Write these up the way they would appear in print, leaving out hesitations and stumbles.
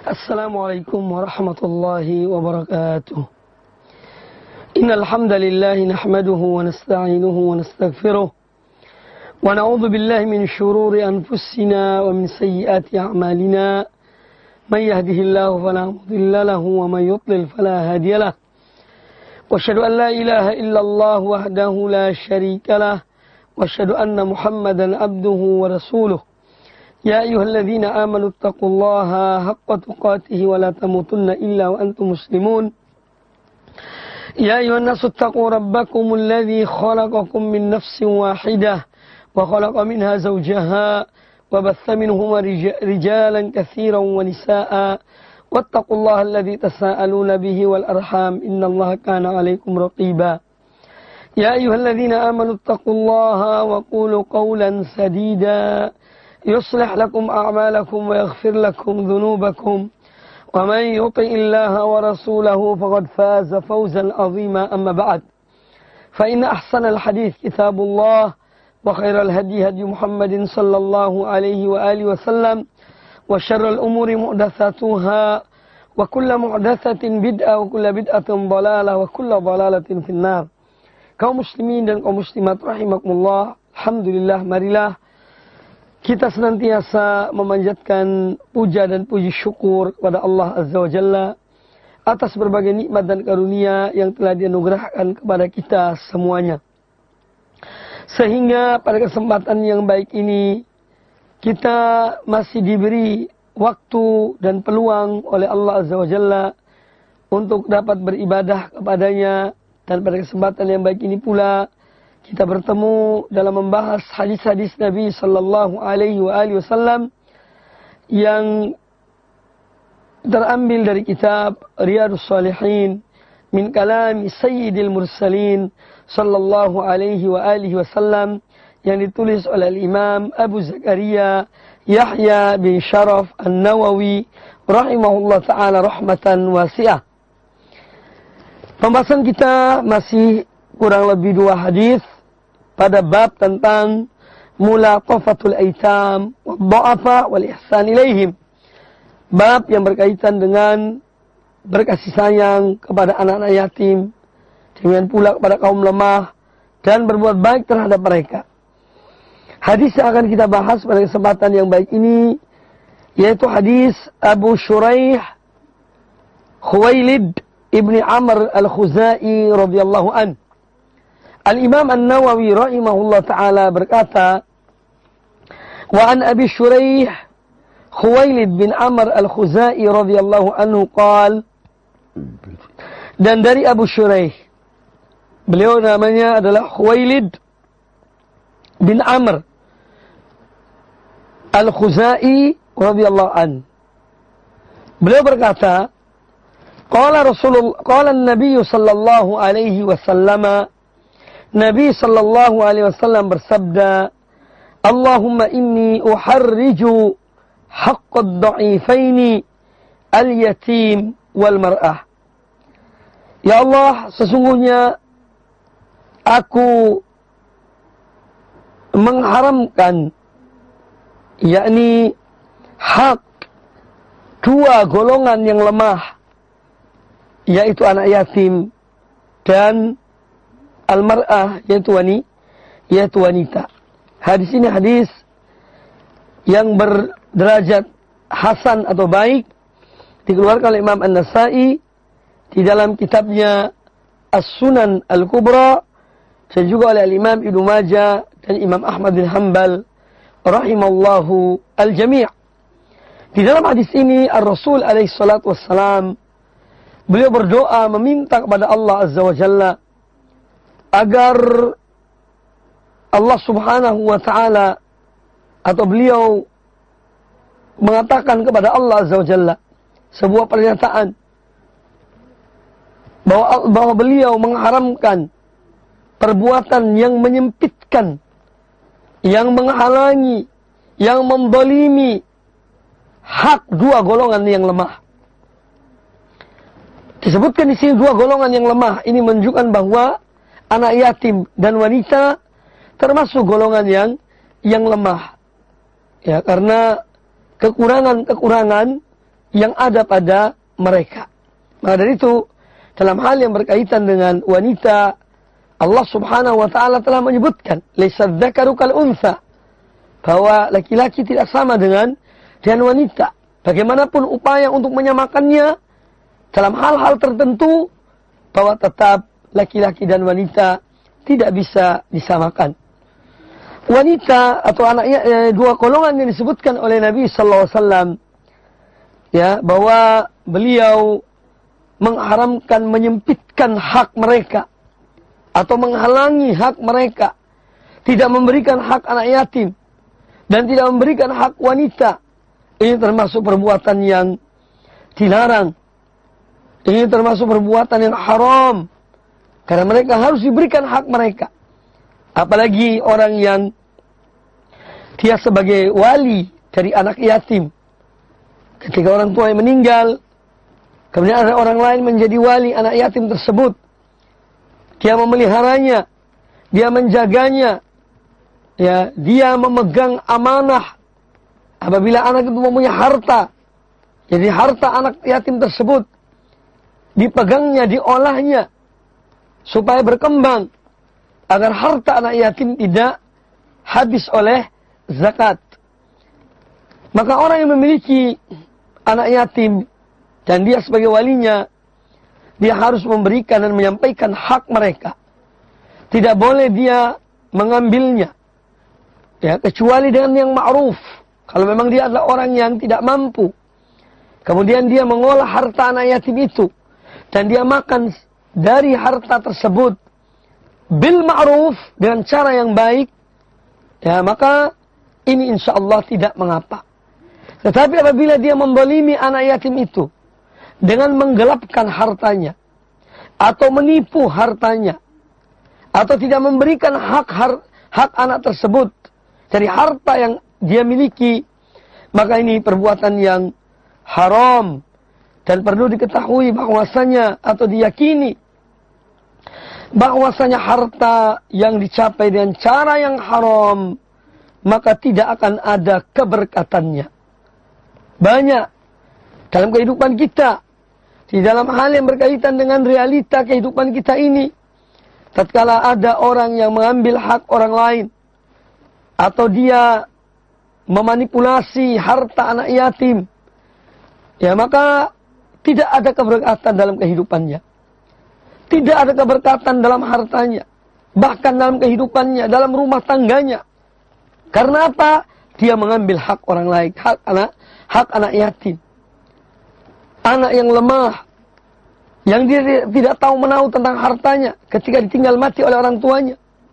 Assalamualaikum warahmatullahi wabarakatuh. Innal hamdalillah nahmaduhu wa nasta'inuhu wa nastaghfiruh wa na'udzu billahi min shururi anfusina wa min sayyiati a'malina. Man yahdihillahu fala mudilla lahu wa man yudlil fala hadiya lahu. Wa asyhadu an la ilaha illallah wahdahu la syarika lah wa asyhadu anna Muhammadan abduhu wa rasuluh. يا أيها الذين آمنوا اتقوا الله حق تقاته ولا تموتن إلا وأنتم مسلمون يا أيها الناس اتقوا ربكم الذي خلقكم من نفس واحدة وخلق منها زوجها وبث منهما رجالا كثيرا ونساء واتقوا الله الذي تساءلون به والأرحام إن الله كان عليكم رقيبا يا أيها الذين آمنوا اتقوا الله وقولوا قولا سديدا يصلح لكم أعمالكم ويغفر لكم ذنوبكم ومن يطع الله ورسوله فقد فاز فوزا عظيما أما بعد فإن أحسن الحديث كتاب الله وخير الهدي هدي محمد صلى الله عليه وآله وسلم وشر الأمور محدثاتها وكل محدثة بدعة وكل بدعة ضلالة وكل ضلالة في النار. Kaum muslimin dan kaum muslimat rahimakumullah, alhamdulillah, marilah kita senantiasa memanjatkan puja dan puji syukur kepada Allah Azza wa Jalla atas berbagai nikmat dan karunia yang telah dianugerahkan kepada kita semuanya. Sehingga pada kesempatan yang baik ini kita masih diberi waktu dan peluang oleh Allah Azza wa Jalla untuk dapat beribadah kepadanya, dan pada kesempatan yang baik ini pula kita bertemu dalam membahas hadis-hadis Nabi sallallahu alaihi wasallam yang terambil dari kitab Riyadhus Shalihin min kalami Sayyidil Mursalin sallallahu alaihi wasallam yang ditulis oleh Imam Abu Zakaria Yahya bin Sharaf An-Nawawi rahimahullah ta'ala rahmatan wasi'ah. Pembahasan kita masih kurang lebih 2 hadis pada bab tentang mulaqafatul aitam wad-dha'afa wal ihsan ilaihim. Bab yang berkaitan dengan berkasih sayang kepada anak-anak yatim, dengan pula kepada kaum lemah, dan berbuat baik terhadap mereka. Hadis yang akan kita bahas pada kesempatan yang baik ini yaitu hadis Abu Shuraih Khuwailid ibni Amr al-Khuzai radhiyallahu an. Al-Imam An-Nawawi rahimahullah ta'ala berkata, wa an Abi Shuraih Khuwailid bin Amr al-Khuzai radhiyallahu anhu qal, dan dari Abu Shuraih, beliau namanya adalah Khuwailid bin Amr al-Khuzai radhiyallahu an. Beliau berkata, qala Nabi sallallahu alaihi wasallam, Nabi sallallahu alaihi wasallam bersabda, Allahumma inni uharriju haqqad dha'ifaini al-yatim wal mar'ah. Ya Allah, sesungguhnya aku mengharamkan, yakni hak 2 golongan yang lemah, yaitu anak yatim dan al-mar'ah, yaitu wanita. Hadis ini hadis yang berderajat hasan atau baik, dikeluarkan oleh Imam An-Nasa'i di dalam kitabnya As-Sunan Al-Kubra, dan juga oleh Imam Ibnu Majah dan Imam Ahmad bin Hanbal rahimallahu al-jami'. Di dalam hadis ini Ar-Rasul alaihi salatu wassalam, beliau berdoa meminta kepada Allah Azza wa Jalla agar Allah subhanahu wa ta'ala, atau beliau mengatakan kepada Allah Azza wa Jalla sebuah pernyataan bahwa beliau mengharamkan perbuatan yang menyempitkan, yang menghalangi, yang mendolimi hak 2 golongan yang lemah. Disebutkan di sini 2 golongan yang lemah. Ini menunjukkan bahwa anak yatim dan wanita termasuk golongan yang lemah. Ya, karena kekurangan-kekurangan yang ada pada mereka. Maka dari itu, dalam hal yang berkaitan dengan wanita, Allah Subhanahu wa taala telah menyebutkan, "Laisa dzakaru kal untha," bahwa laki-laki tidak sama dengan wanita. Bagaimanapun upaya untuk menyamakannya dalam hal-hal tertentu, bahwa tetap laki-laki dan wanita tidak bisa disamakan. Wanita atau anaknya, dua golongan yang disebutkan oleh Nabi sallallahu alaihi wasallam, ya, bahwa beliau mengharamkan, menyempitkan hak mereka atau menghalangi hak mereka, tidak memberikan hak anak yatim dan tidak memberikan hak wanita. Ini termasuk perbuatan yang dilarang. Ini termasuk perbuatan yang haram, karena mereka harus diberikan hak mereka. Apalagi orang yang dia sebagai wali dari anak yatim. Ketika orang tua yang meninggal, kemudian ada orang lain menjadi wali anak yatim tersebut. Dia memeliharanya, dia menjaganya, ya, dia memegang amanah. Apabila anak itu mempunyai harta, jadi harta anak yatim tersebut dipegangnya, diolahnya supaya berkembang, agar harta anak yatim tidak habis oleh zakat. Maka orang yang memiliki anak yatim dan dia sebagai walinya, dia harus memberikan dan menyampaikan hak mereka. Tidak boleh dia mengambilnya, ya, kecuali dengan yang ma'ruf. Kalau memang dia adalah orang yang tidak mampu, kemudian dia mengolah harta anak yatim itu, dan dia makan dari harta tersebut bil ma'ruf, dengan cara yang baik, ya, maka ini insya Allah tidak mengapa. Tetapi apabila dia mendolimi anak yatim itu dengan menggelapkan hartanya, atau menipu hartanya, atau tidak memberikan hak anak tersebut dari harta yang dia miliki, maka ini perbuatan yang haram. Dan perlu diketahui bahwasanya atau diyakini bahwasanya harta yang dicapai dengan cara yang haram, maka tidak akan ada keberkatannya. Banyak dalam kehidupan kita, di dalam hal yang berkaitan dengan realita kehidupan kita ini, tatkala ada orang yang mengambil hak orang lain, atau dia memanipulasi harta anak yatim, ya, maka tidak ada keberkatan dalam kehidupannya. Tidak ada keberkatan dalam hartanya, bahkan dalam kehidupannya, dalam rumah tangganya. Karena apa? Dia mengambil hak orang lain, hak anak yatim. Anak yang lemah, yang dia tidak tahu menahu tentang hartanya ketika ditinggal mati oleh orang tuanya.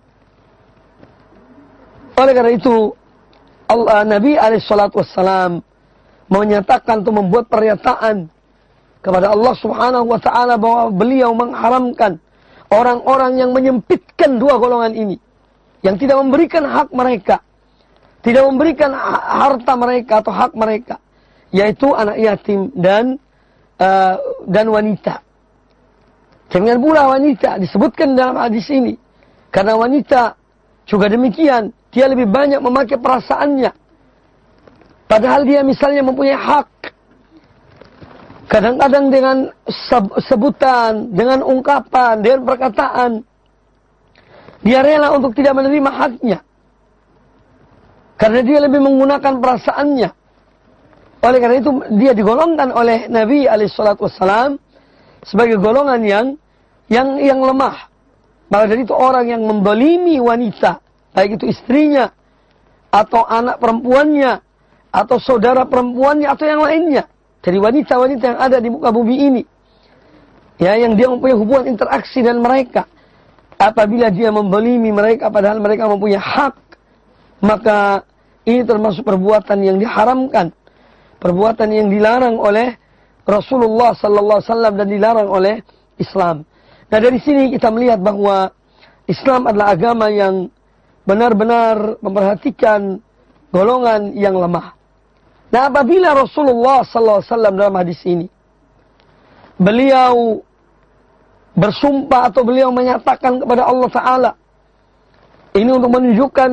Oleh karena itu, Nabi SAW menyatakan untuk membuat pernyataan kepada Allah Subhanahu wa taala bahwa beliau mengharamkan orang-orang yang menyempitkan dua golongan ini, yang tidak memberikan hak mereka, tidak memberikan harta mereka atau hak mereka, yaitu anak yatim dan wanita. Jangan pula wanita disebutkan dalam hadis ini, karena wanita juga demikian, dia lebih banyak memakai perasaannya. Padahal dia misalnya mempunyai hak. Kadang-kadang dengan sebutan, dengan ungkapan, dengan perkataan, dia rela untuk tidak menerima haknya. Karena dia lebih menggunakan perasaannya. Oleh karena itu dia digolongkan oleh Nabi SAW sebagai golongan yang lemah. Maka dari itu orang yang mendolimi wanita, baik itu istrinya, atau anak perempuannya, atau saudara perempuannya, atau yang lainnya, dari wanita-wanita yang ada di muka bumi ini, ya, yang dia mempunyai hubungan interaksi dengan mereka, apabila dia mendolimi mereka padahal mereka mempunyai hak, maka ini termasuk perbuatan yang diharamkan, perbuatan yang dilarang oleh Rasulullah sallallahu alaihi wasallam dan dilarang oleh Islam. Nah, dari sini kita melihat bahwa Islam adalah agama yang benar-benar memperhatikan golongan yang lemah. Nah, apabila Rasulullah sallallahu alaihi wasallam dalam hadis ini beliau bersumpah atau beliau menyatakan kepada Allah Ta'ala, ini untuk menunjukkan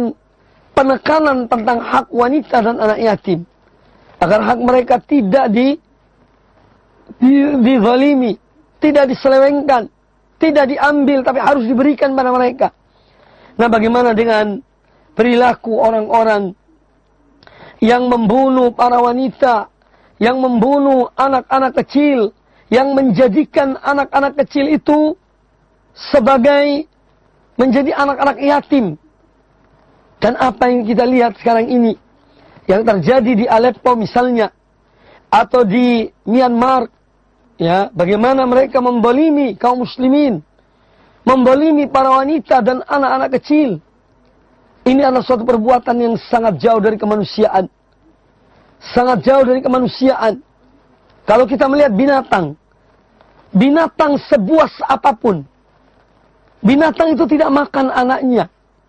penekanan tentang hak wanita dan anak yatim, agar hak mereka tidak dizalimi, tidak diselewengkan, tidak diambil, tapi harus diberikan pada mereka. Nah, bagaimana dengan perilaku orang-orang yang membunuh para wanita, yang membunuh anak-anak kecil, yang menjadikan anak-anak kecil itu sebagai menjadi anak-anak yatim. Dan apa yang kita lihat sekarang ini, yang terjadi di Aleppo misalnya, atau di Myanmar, ya, bagaimana mereka membalimi kaum muslimin, membalimi para wanita dan anak-anak kecil. Ini adalah suatu perbuatan yang sangat jauh dari kemanusiaan. Sangat jauh dari kemanusiaan. Kalau kita melihat binatang, binatang sebuas apapun, binatang itu tidak makan anaknya.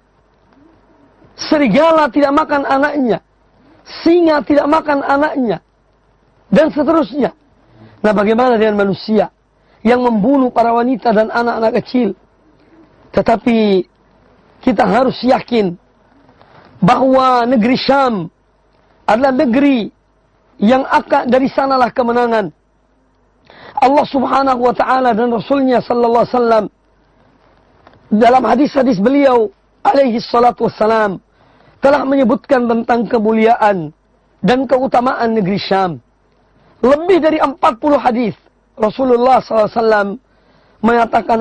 Serigala tidak makan anaknya. Singa tidak makan anaknya. Dan seterusnya. Nah, bagaimana dengan manusia yang membunuh para wanita dan anak-anak kecil? Tetapi kita harus yakin bahwa negeri Syam adalah negeri yang akan dari sanalah kemenangan. Allah Subhanahu wa taala dan Rasulnya sallallahu alaihi wasallam dalam hadis-hadis beliau alaihi salatu wassalam telah menyebutkan tentang kemuliaan dan keutamaan negeri Syam. Lebih dari 40 hadis Rasulullah sallallahu alaihi wasallam menyatakan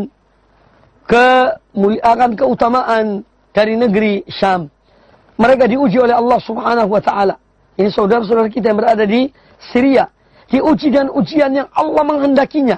akan keutamaan dari negeri Syam. Mereka diuji oleh Allah Subhanahu wa taala. Ini saudara-saudara kita yang berada di Syria, diuji dan ujian yang Allah menghendakinya.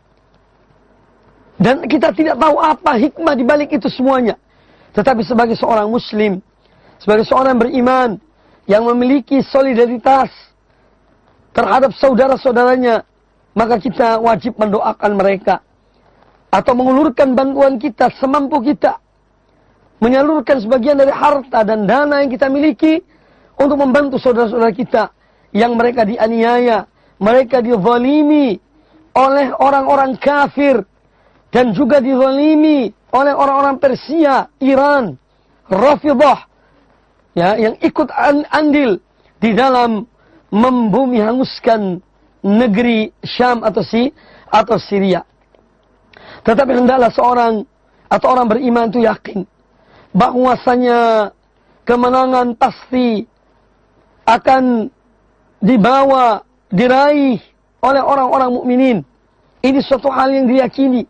Dan kita tidak tahu apa hikmah di balik itu semuanya. Tetapi sebagai seorang muslim, sebagai seorang beriman yang memiliki solidaritas terhadap saudara-saudaranya, maka kita wajib mendoakan mereka atau mengulurkan bantuan kita semampu kita, menyalurkan sebagian dari harta dan dana yang kita miliki untuk membantu saudara-saudara kita yang mereka dianiaya, mereka dizalimi oleh orang-orang kafir dan juga dizalimi oleh orang-orang Persia, Iran, Rafidhah, ya, yang ikut andil di dalam membumi hanguskan negeri Syam atau Syria. Tetapi hendaklah seorang atau orang beriman itu yakin bahwasanya kemenangan pasti akan dibawa, diraih oleh orang-orang mukminin. Ini suatu hal yang diyakini.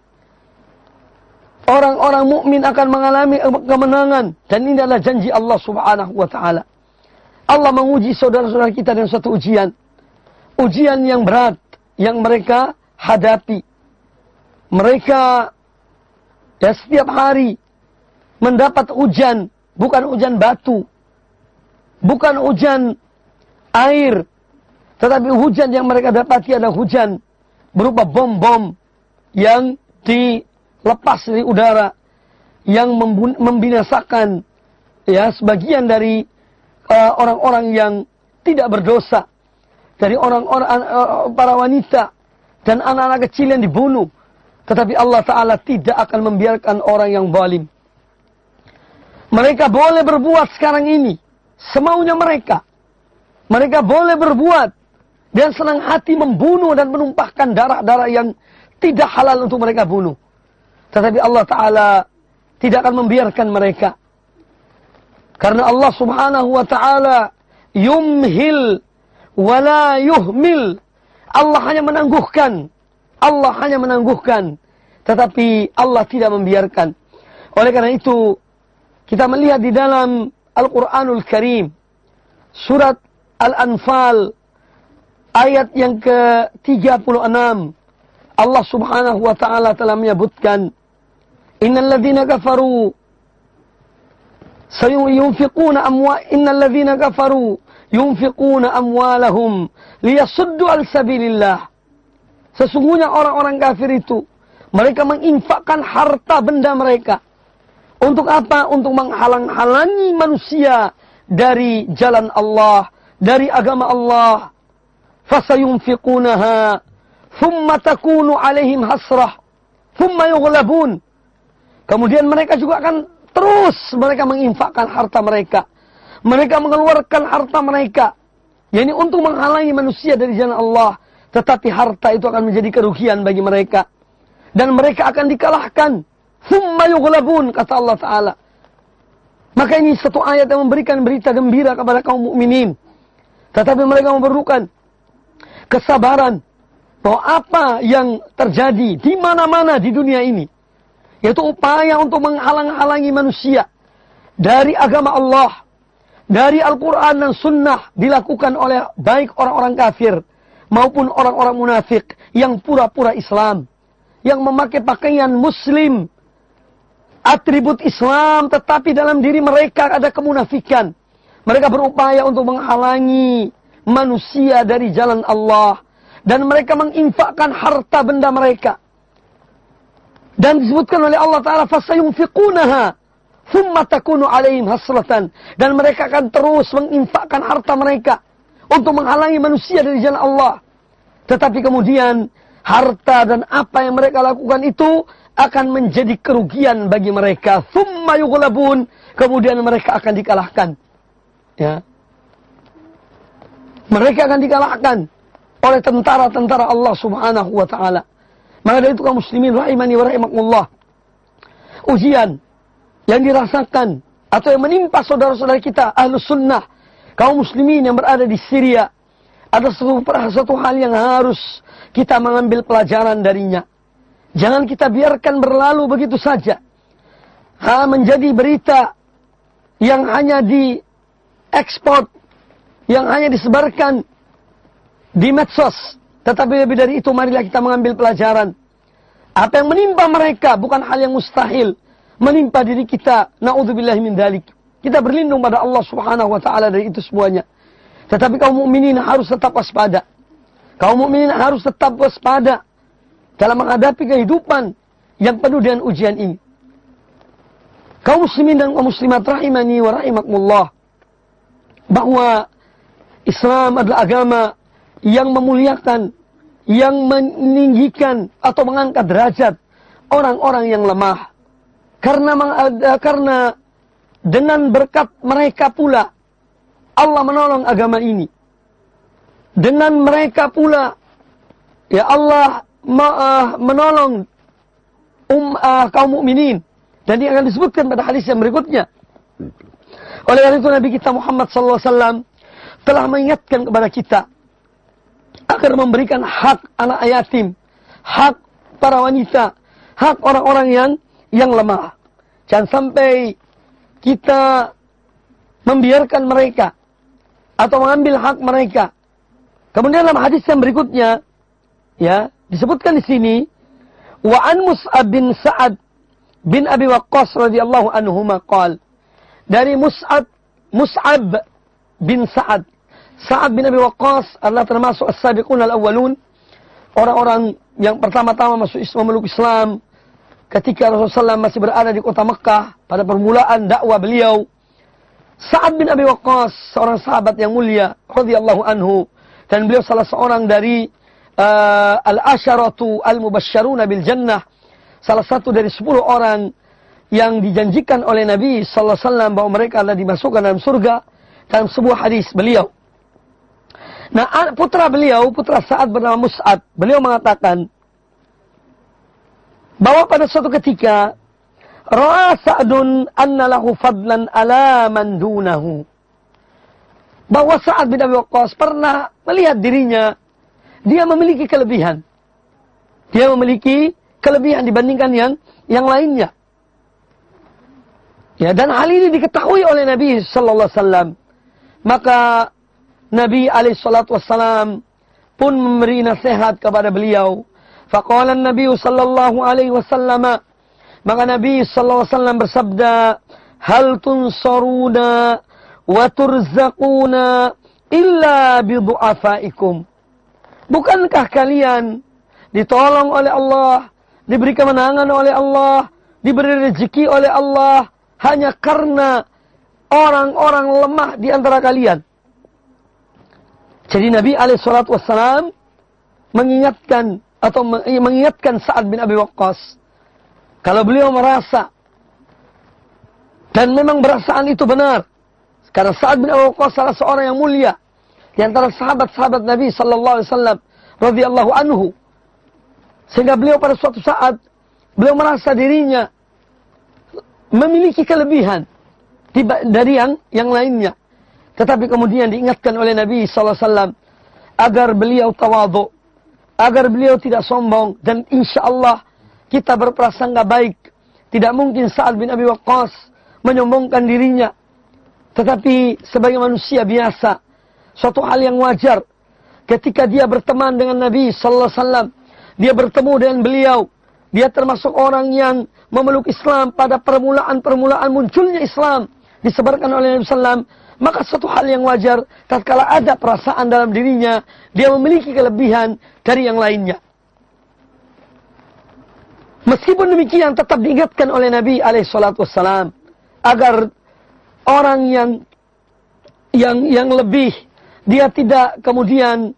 Orang-orang mukmin akan mengalami kemenangan, dan ini adalah janji Allah Subhanahu wa taala. Allah menguji saudara-saudara kita dengan suatu ujian. Ujian yang berat yang mereka hadapi. Mereka ya setiap hari mendapat hujan, bukan hujan batu, bukan hujan air, tetapi hujan yang mereka dapati adalah hujan berupa bom-bom yang dilepas dari udara, yang membinasakan ya sebagian dari orang-orang yang tidak berdosa, dari orang-orang para wanita dan anak-anak kecil yang dibunuh. Tetapi Allah Ta'ala tidak akan membiarkan orang yang zalim. Mereka boleh berbuat sekarang ini semaunya mereka. Mereka boleh berbuat dan senang hati membunuh dan menumpahkan darah-darah yang tidak halal untuk mereka bunuh. Tetapi Allah Ta'ala tidak akan membiarkan mereka. Karena Allah Subhanahu wa Ta'ala yumhil wala yuhmil. Allah hanya menangguhkan. Allah hanya menangguhkan. Tetapi Allah tidak membiarkan. Oleh karena itu, kita melihat di dalam Al-Quranul Karim, surat Al-Anfal, ayat yang ke-36, Allah Subhanahu wa Ta'ala telah menyebutkan, Innal ladzina kafaru yunfiquna amwalahum liyasuddu al sabilillah. Sesungguhnya orang-orang kafir itu, mereka menginfakkan harta benda mereka. Untuk apa? Untuk menghalang-halangi manusia dari jalan Allah, dari agama Allah. Fasayunfiqunaha, thumma takunu alaihim hasrah, thumma yughlabun. Kemudian mereka juga akan terus mereka menginfakkan harta mereka. Mereka mengeluarkan harta mereka, yakni untuk menghalangi manusia dari jalan Allah. tetapi harta itu akan menjadi kerugian bagi mereka. Dan mereka akan dikalahkan. Thumma yughlabun, kata Allah Ta'ala. Maka ini satu ayat yang memberikan berita gembira kepada kaum mukminin. Tetapi mereka memerlukan kesabaran bahwa apa yang terjadi di mana-mana di dunia ini, yaitu upaya untuk menghalang-halangi manusia dari agama Allah, dari Al-Quran dan Sunnah, dilakukan oleh baik orang-orang kafir maupun orang-orang munafik yang pura-pura Islam, yang memakai pakaian Muslim, atribut Islam, tetapi dalam diri mereka ada kemunafikan. Mereka berupaya untuk menghalangi manusia dari jalan Allah, dan mereka menginfakkan harta benda mereka. Dan disebutkan oleh Allah Ta'ala, fasayunfiqunaha thumma takunu alaihim hasratan. Dan mereka akan terus menginfakkan harta mereka untuk menghalangi manusia dari jalan Allah. Tetapi kemudian harta dan apa yang mereka lakukan itu akan menjadi kerugian bagi mereka. Thumma yughlabun, kemudian mereka akan dikalahkan. Ya. Mereka akan dikalahkan oleh tentara-tentara Allah Subhanahu wa Ta'ala. Maka dari itu kaum muslimin rahimani wa rahimakumullah, ujian yang dirasakan atau yang menimpa saudara-saudara kita Ahlus Sunnah, kaum muslimin yang berada di Syria, ada satu hal yang harus kita mengambil pelajaran darinya. Jangan kita biarkan berlalu begitu saja. Menjadi berita yang hanya diekspor, yang hanya disebarkan di medsos. Tetapi lebih dari itu, marilah kita mengambil pelajaran. Apa yang menimpa mereka bukan hal yang mustahil menimpa diri kita. Na'udzubillahi min dzalik. Kita berlindung pada Allah Subhanahu wa Ta'ala dari itu semuanya. Tetapi kaum mukminin harus tetap waspada. Kaum mukminin harus tetap waspada dalam menghadapi kehidupan yang penuh dengan ujian ini. Kaum muslimin dan kaum muslimat rahimani wa rahimakumullah, bahwa Islam adalah agama yang memuliakan, yang meninggikan atau mengangkat derajat orang-orang yang lemah. Karena dengan berkat mereka pula Allah menolong agama ini. Dengan mereka pula ya Allah menolong kaum mukminin. Dan ini akan disebutkan pada hadis yang berikutnya. Oleh karena itu Nabi kita Muhammad SAW telah mengingatkan kepada kita agar memberikan hak anak yatim, hak para wanita, hak orang-orang yang lemah. Jangan sampai kita membiarkan mereka atau mengambil hak mereka. Kemudian dalam hadis yang berikutnya, ya, disebutkan di sini, wa an Mus'ab bin Sa'ad bin Abi Waqqas radhiyallahu anhuma qala, dari Mus'ab bin Sa'ad. Sa'ad bin Abi Waqqas adalah termasuk as-sabiqun al-awwalun, orang-orang yang pertama-tama memeluk Islam ketika Rasulullah SAW masih berada di kota Mekah pada permulaan dakwah beliau. Sa'ad bin Abi Waqqas, seorang sahabat yang mulia radhiyallahu anhu, dan beliau salah seorang dari al-asharatu al-mubasysyaruna bil jannah, salah satu dari 10 orang yang dijanjikan oleh Nabi sallallahu alaihi wasallam bahwa mereka adalah dimasukkan dalam surga dalam sebuah hadis beliau. Nah, putra Sa'ad bernama Mus'ab, beliau mengatakan bahwa pada suatu ketika ra'a Sa'dun anna lahu fadlan ala man dunahu. Bahwa Sa'ad bin Abi Waqqas pernah melihat dirinya, dia memiliki kelebihan. Dia memiliki kelebihan dibandingkan yang lainnya. Ya, dan hal ini diketahui oleh Nabi sallallahu alaihi wasallam. Maka Nabi alaihi salatu wassalam pun memberi nasihat kepada beliau. Faqala Nabi sallallahu alaihi wasallam, maka Nabi sallallahu alaihi wasallam bersabda, hal tunsaruna wa turzaquna illa bi du'afaikum. Bukankah kalian ditolong oleh Allah, diberi kemenangan oleh Allah, diberi rezeki oleh Allah hanya karena orang-orang lemah di antara kalian? Jadi Nabi SAW mengingatkan Sa'ad bin Abi Waqqas, kalau beliau merasa, dan memang perasaan itu benar, karena Sa'ad bin Abi Waqqas salah seorang yang mulia di antara sahabat-sahabat Nabi sallallahu alaihi wasallam, radhiyallahu anhu. Sehingga beliau pada suatu saat, beliau merasa dirinya memiliki kelebihan dari yang lainnya. Tetapi kemudian diingatkan oleh Nabi SAW agar beliau tawadhu, agar beliau tidak sombong. Dan insya Allah kita berprasangka baik. Tidak mungkin Sa'ad bin Abi Waqqas menyombongkan dirinya. Tetapi sebagai manusia biasa, suatu hal yang wajar. Ketika dia berteman dengan Nabi SAW, dia bertemu dengan beliau. Dia termasuk orang yang memeluk Islam pada permulaan munculnya Islam. Disebarkan oleh Nabi SAW. Maka suatu hal yang wajar, tatkala ada perasaan dalam dirinya, dia memiliki kelebihan dari yang lainnya. Meskipun demikian, tetap diingatkan oleh Nabi SAW agar orang yang lebih, dia tidak kemudian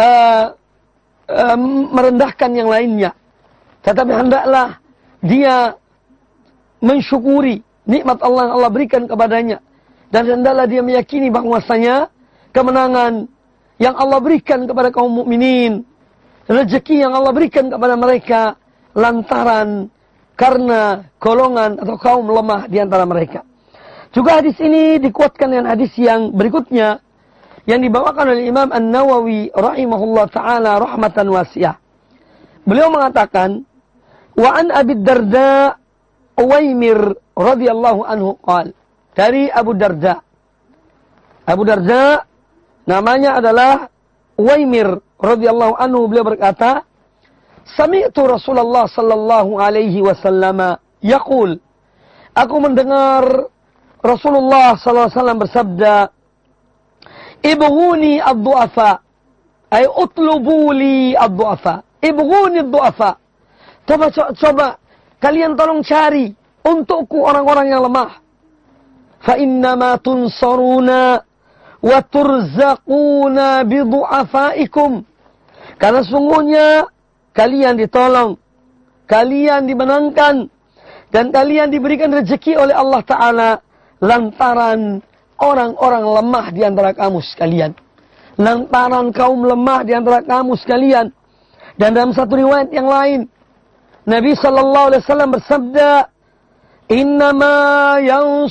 merendahkan yang lainnya. Tetapi hendaklah dia mensyukuri nikmat Allah yang Allah berikan kepadanya. Dan hendaklah dia meyakini bahwasanya kemenangan yang Allah berikan kepada kaum mukminin, rezeki yang Allah berikan kepada mereka lantaran karena golongan atau kaum lemah di antara mereka. Juga hadis ini dikuatkan dengan hadis yang berikutnya yang dibawakan oleh Imam An-Nawawi rahimahullah taala rahmatan wasi'ah. Beliau mengatakan, wa an Abi Darda Uwaimir radhiyallahu anhu qala, dari Abu Darda. Abu Darda namanya adalah Uwaimir radhiyallahu anhu, beliau berkata, sami'tu Rasulullah sallallahu alaihi wasallam yaqul, aku mendengar Rasulullah sallallahu alaihi wasallam bersabda, ibghuni ad-du'afa, ay utlubu li ad-du'afa, ibghuni ad-du'afa. Coba kalian tolong cari untukku orang-orang yang lemah. Fa innama tunsaruna wa turzaquna bi du'afaikum. Karena sungguhnya kalian ditolong, kalian dimenangkan, dan kalian diberikan rezeki oleh Allah Ta'ala lantaran orang-orang lemah di antara kamu sekalian. Lantaran kaum lemah di antara kamu sekalian. Dan dalam satu riwayat yang lain, Nabi sallallahu alaihi wasallam bersabda, innama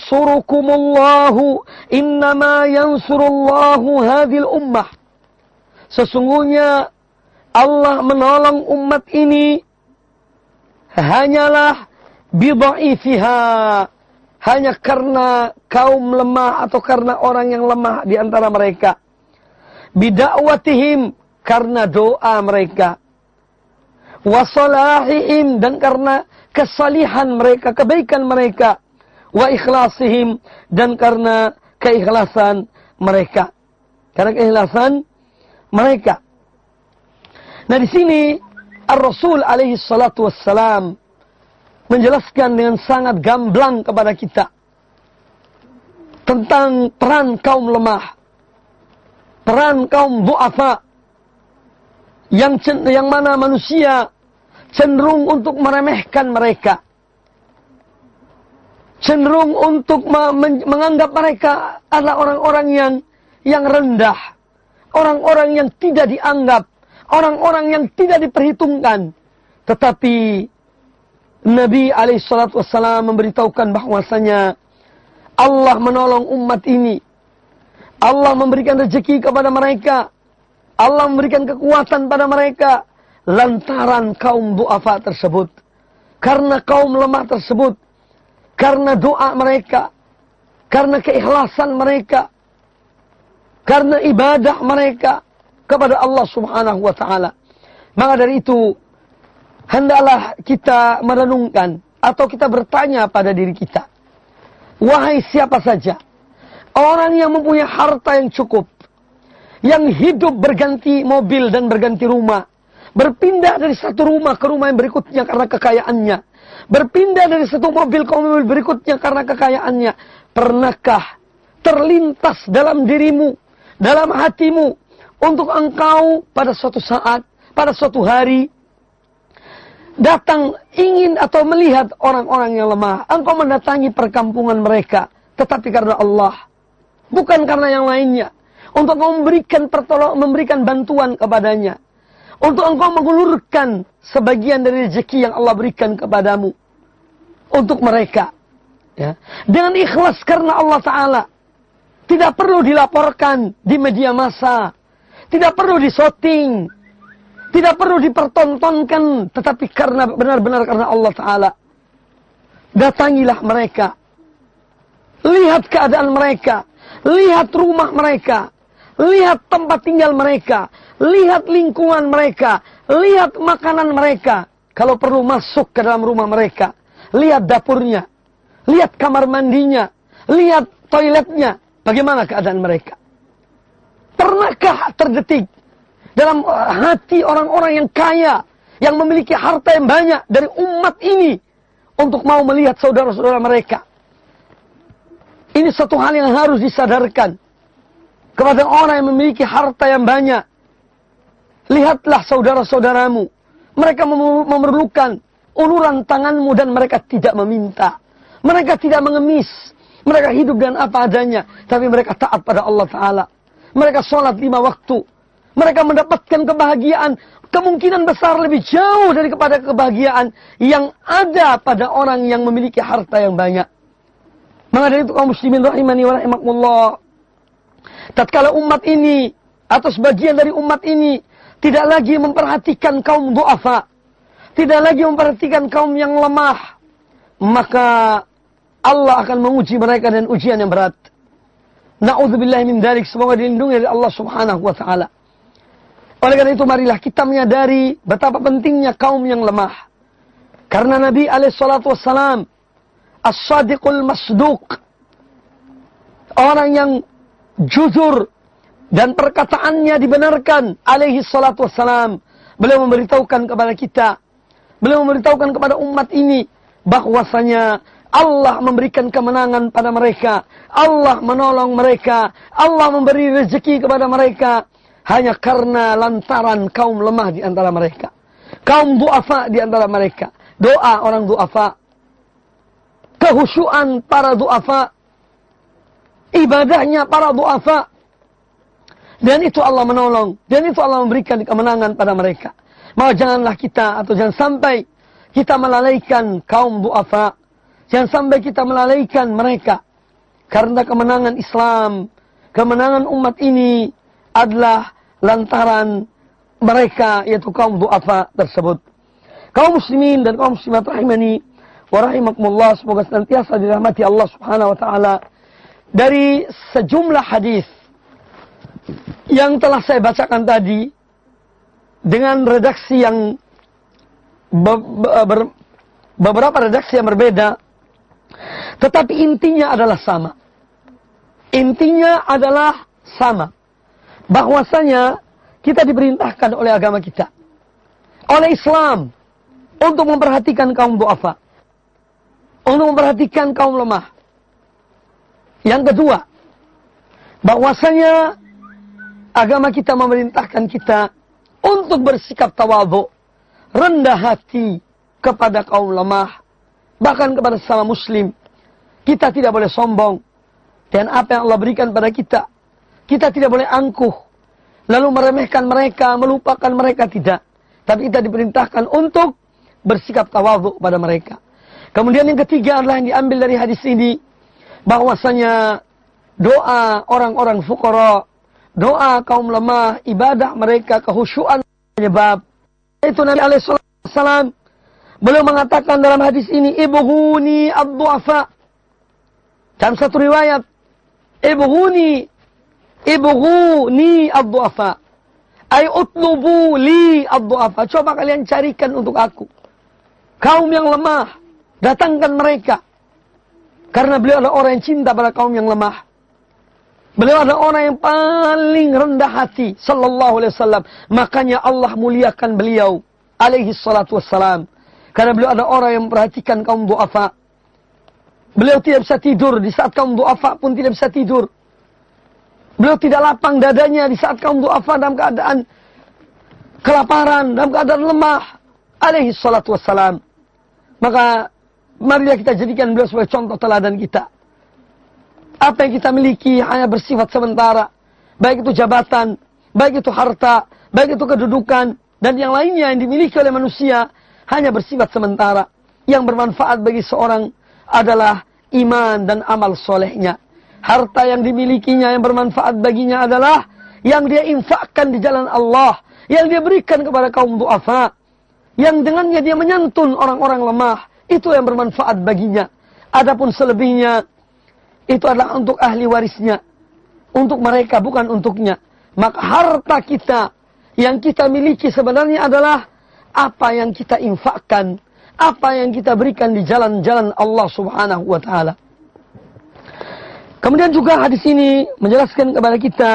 yansurullahu hadhil ummah. Sesungguhnya Allah menolong umat ini hanyalah bidha'ifiha, hanya karena kaum lemah atau karena orang yang lemah di antara mereka. Bida'watihim, karena doa mereka. Wasalahihim, dan karena kesalihan mereka, kebaikan mereka. Wa ikhlasihim, dan karena keikhlasan mereka. Karena keikhlasan mereka. Nah, di sini Ar-Rasul alaihi salatu wassalam menjelaskan dengan sangat gamblang kepada kita tentang peran kaum lemah, peran kaum du'afa, yang mana manusia cenderung untuk meremehkan mereka, cenderung untuk menganggap mereka adalah orang-orang yang rendah, orang-orang yang tidak dianggap, orang-orang yang tidak diperhitungkan. Tetapi Nabi SAW memberitahukan bahwasanya Allah menolong umat ini. Allah memberikan rezeki kepada mereka. Allah memberikan kekuatan pada mereka lantaran kaum du'afa tersebut. Karena kaum lemah tersebut. Karena doa mereka. Karena keikhlasan mereka. Karena ibadah mereka kepada Allah Subhanahu wa ta'ala. Maka dari itu, hendaklah kita merenungkan atau kita bertanya pada diri kita. Wahai siapa saja orang yang mempunyai harta yang cukup, yang hidup berganti mobil dan berganti rumah, berpindah dari satu rumah ke rumah yang berikutnya karena kekayaannya, berpindah dari satu mobil ke mobil berikutnya karena kekayaannya, pernahkah terlintas dalam dirimu, dalam hatimu, untuk engkau pada suatu saat, pada suatu hari, datang ingin atau melihat orang-orang yang lemah, engkau mendatangi perkampungan mereka, tetapi karena Allah, bukan karena yang lainnya, untuk memberikan bantuan kepadanya, Untuk engkau mengulurkan sebagian dari rezeki yang Allah berikan kepadamu. Untuk mereka. Ya. Dengan ikhlas karena Allah Ta'ala. Tidak perlu dilaporkan di media massa. Tidak perlu disyuting. Tidak perlu dipertontonkan. Tetapi karena benar-benar karena Allah Ta'ala. Datangilah mereka. Lihat keadaan mereka. Lihat rumah mereka. Lihat tempat tinggal mereka. Lihat lingkungan mereka. Lihat makanan mereka. Kalau perlu masuk ke dalam rumah mereka. Lihat dapurnya. Lihat kamar mandinya. Lihat toiletnya. Bagaimana keadaan mereka? Pernahkah terdetik dalam hati orang-orang yang kaya, yang memiliki harta yang banyak dari umat ini, untuk mau melihat saudara-saudara mereka? Ini satu hal yang harus disadarkan kepada orang yang memiliki harta yang banyak. Lihatlah saudara-saudaramu. Mereka memerlukan uluran tanganmu dan mereka tidak meminta. Mereka tidak mengemis. Mereka hidup dengan apa adanya. Tapi mereka taat pada Allah Ta'ala. Mereka sholat 5 waktu. Mereka mendapatkan kebahagiaan. Kemungkinan besar lebih jauh daripada kebahagiaan yang ada pada orang yang memiliki harta yang banyak. Maka dari itu kaum muslimin rahimani wa rahimakumullah. Tatkala umat ini atau sebagian dari umat ini tidak lagi memperhatikan kaum du'afa, tidak lagi memperhatikan kaum yang lemah, maka Allah akan menguji mereka dengan ujian yang berat. Na'udzubillahi min dzalik, semoga dilindungi dari Allah Subhanahu wa taala. Oleh karena itu marilah kita menyadari betapa pentingnya kaum yang lemah. Karena Nabi alaihi salatu wassalam as-sadiqul masduq, orang yang jujur dan perkataannya dibenarkan alaihi salatu wassalam, beliau memberitahukan kepada kita, beliau memberitahukan kepada umat ini bahwasanya Allah memberikan kemenangan pada mereka, Allah menolong mereka, Allah memberi rezeki kepada mereka hanya karena lantaran kaum lemah di antara mereka, kaum du'afa di antara mereka. Doa orang du'afa, kehusyuan para du'afa, ibadahnya para du'afa, dan itu Allah menolong, dan itu Allah memberikan kemenangan pada mereka. Maka janganlah kita, atau jangan sampai kita melalaikan kaum du'afa, jangan sampai kita melalaikan mereka. Karena kemenangan Islam, kemenangan umat ini adalah lantaran mereka, yaitu kaum du'afa tersebut. Kaum muslimin dan kaum muslimat rahimani wa rahimakumullah, semoga senantiasa dirahmati Allah Subhanahu wa taala. Dari sejumlah hadis yang telah saya bacakan tadi dengan redaksi yang beberapa redaksi yang berbeda, tetapi intinya adalah sama. Intinya adalah sama. Bahwasanya kita diperintahkan oleh agama kita, oleh Islam, untuk memperhatikan kaum du'afa, untuk memperhatikan kaum lemah. Yang kedua, bahwasanya agama kita memerintahkan kita untuk bersikap tawadhu, rendah hati kepada kaum lemah, bahkan kepada sesama muslim. Kita tidak boleh sombong dan apa yang Allah berikan pada kita. Kita tidak boleh angkuh, lalu meremehkan mereka, melupakan mereka, tidak. Tapi kita diperintahkan untuk bersikap tawadhu pada mereka. Kemudian yang ketiga adalah yang diambil dari hadis ini, bahwasanya doa orang-orang fuqara, doa kaum lemah, ibadah mereka, kehusyuan penyebab. Itu Nabi alaihi wasallam beliau mengatakan dalam hadis ini, ibghuni ad-du'afa. Dalam satu riwayat, ibghuni ad-du'afa, ay utlubu li ad-du'afa. Coba kalian carikan untuk aku kaum yang lemah, datangkan mereka. Karena beliau adalah orang yang cinta pada kaum yang lemah. Beliau adalah orang yang paling rendah hati, sallallahu alaihi wasallam. Makanya Allah muliakan beliau, alaihi salatu wassalam. Karena beliau adalah orang yang memperhatikan kaum du'afa. Beliau tidak bisa tidur di saat kaum du'afa pun tidak bisa tidur. Beliau tidak lapang dadanya di saat kaum du'afa dalam keadaan kelaparan, dalam keadaan lemah, alaihi salatu wassalam. Maka marilah kita jadikan beliau sebagai contoh teladan kita. Apa yang kita miliki hanya bersifat sementara. Baik itu jabatan, baik itu harta, baik itu kedudukan, dan yang lainnya yang dimiliki oleh manusia hanya bersifat sementara. Yang bermanfaat bagi seorang adalah iman dan amal solehnya. Harta yang dimilikinya yang bermanfaat baginya adalah yang dia infakkan di jalan Allah, yang dia berikan kepada kaum du'afa, yang dengannya dia menyantun orang-orang lemah. Itu yang bermanfaat baginya. Adapun selebihnya itu adalah untuk ahli warisnya, untuk mereka, bukan untuknya. Maka harta kita yang kita miliki sebenarnya adalah apa yang kita infakkan, apa yang kita berikan di jalan-jalan Allah Subhanahu wa taala. Kemudian juga hadis ini menjelaskan kepada kita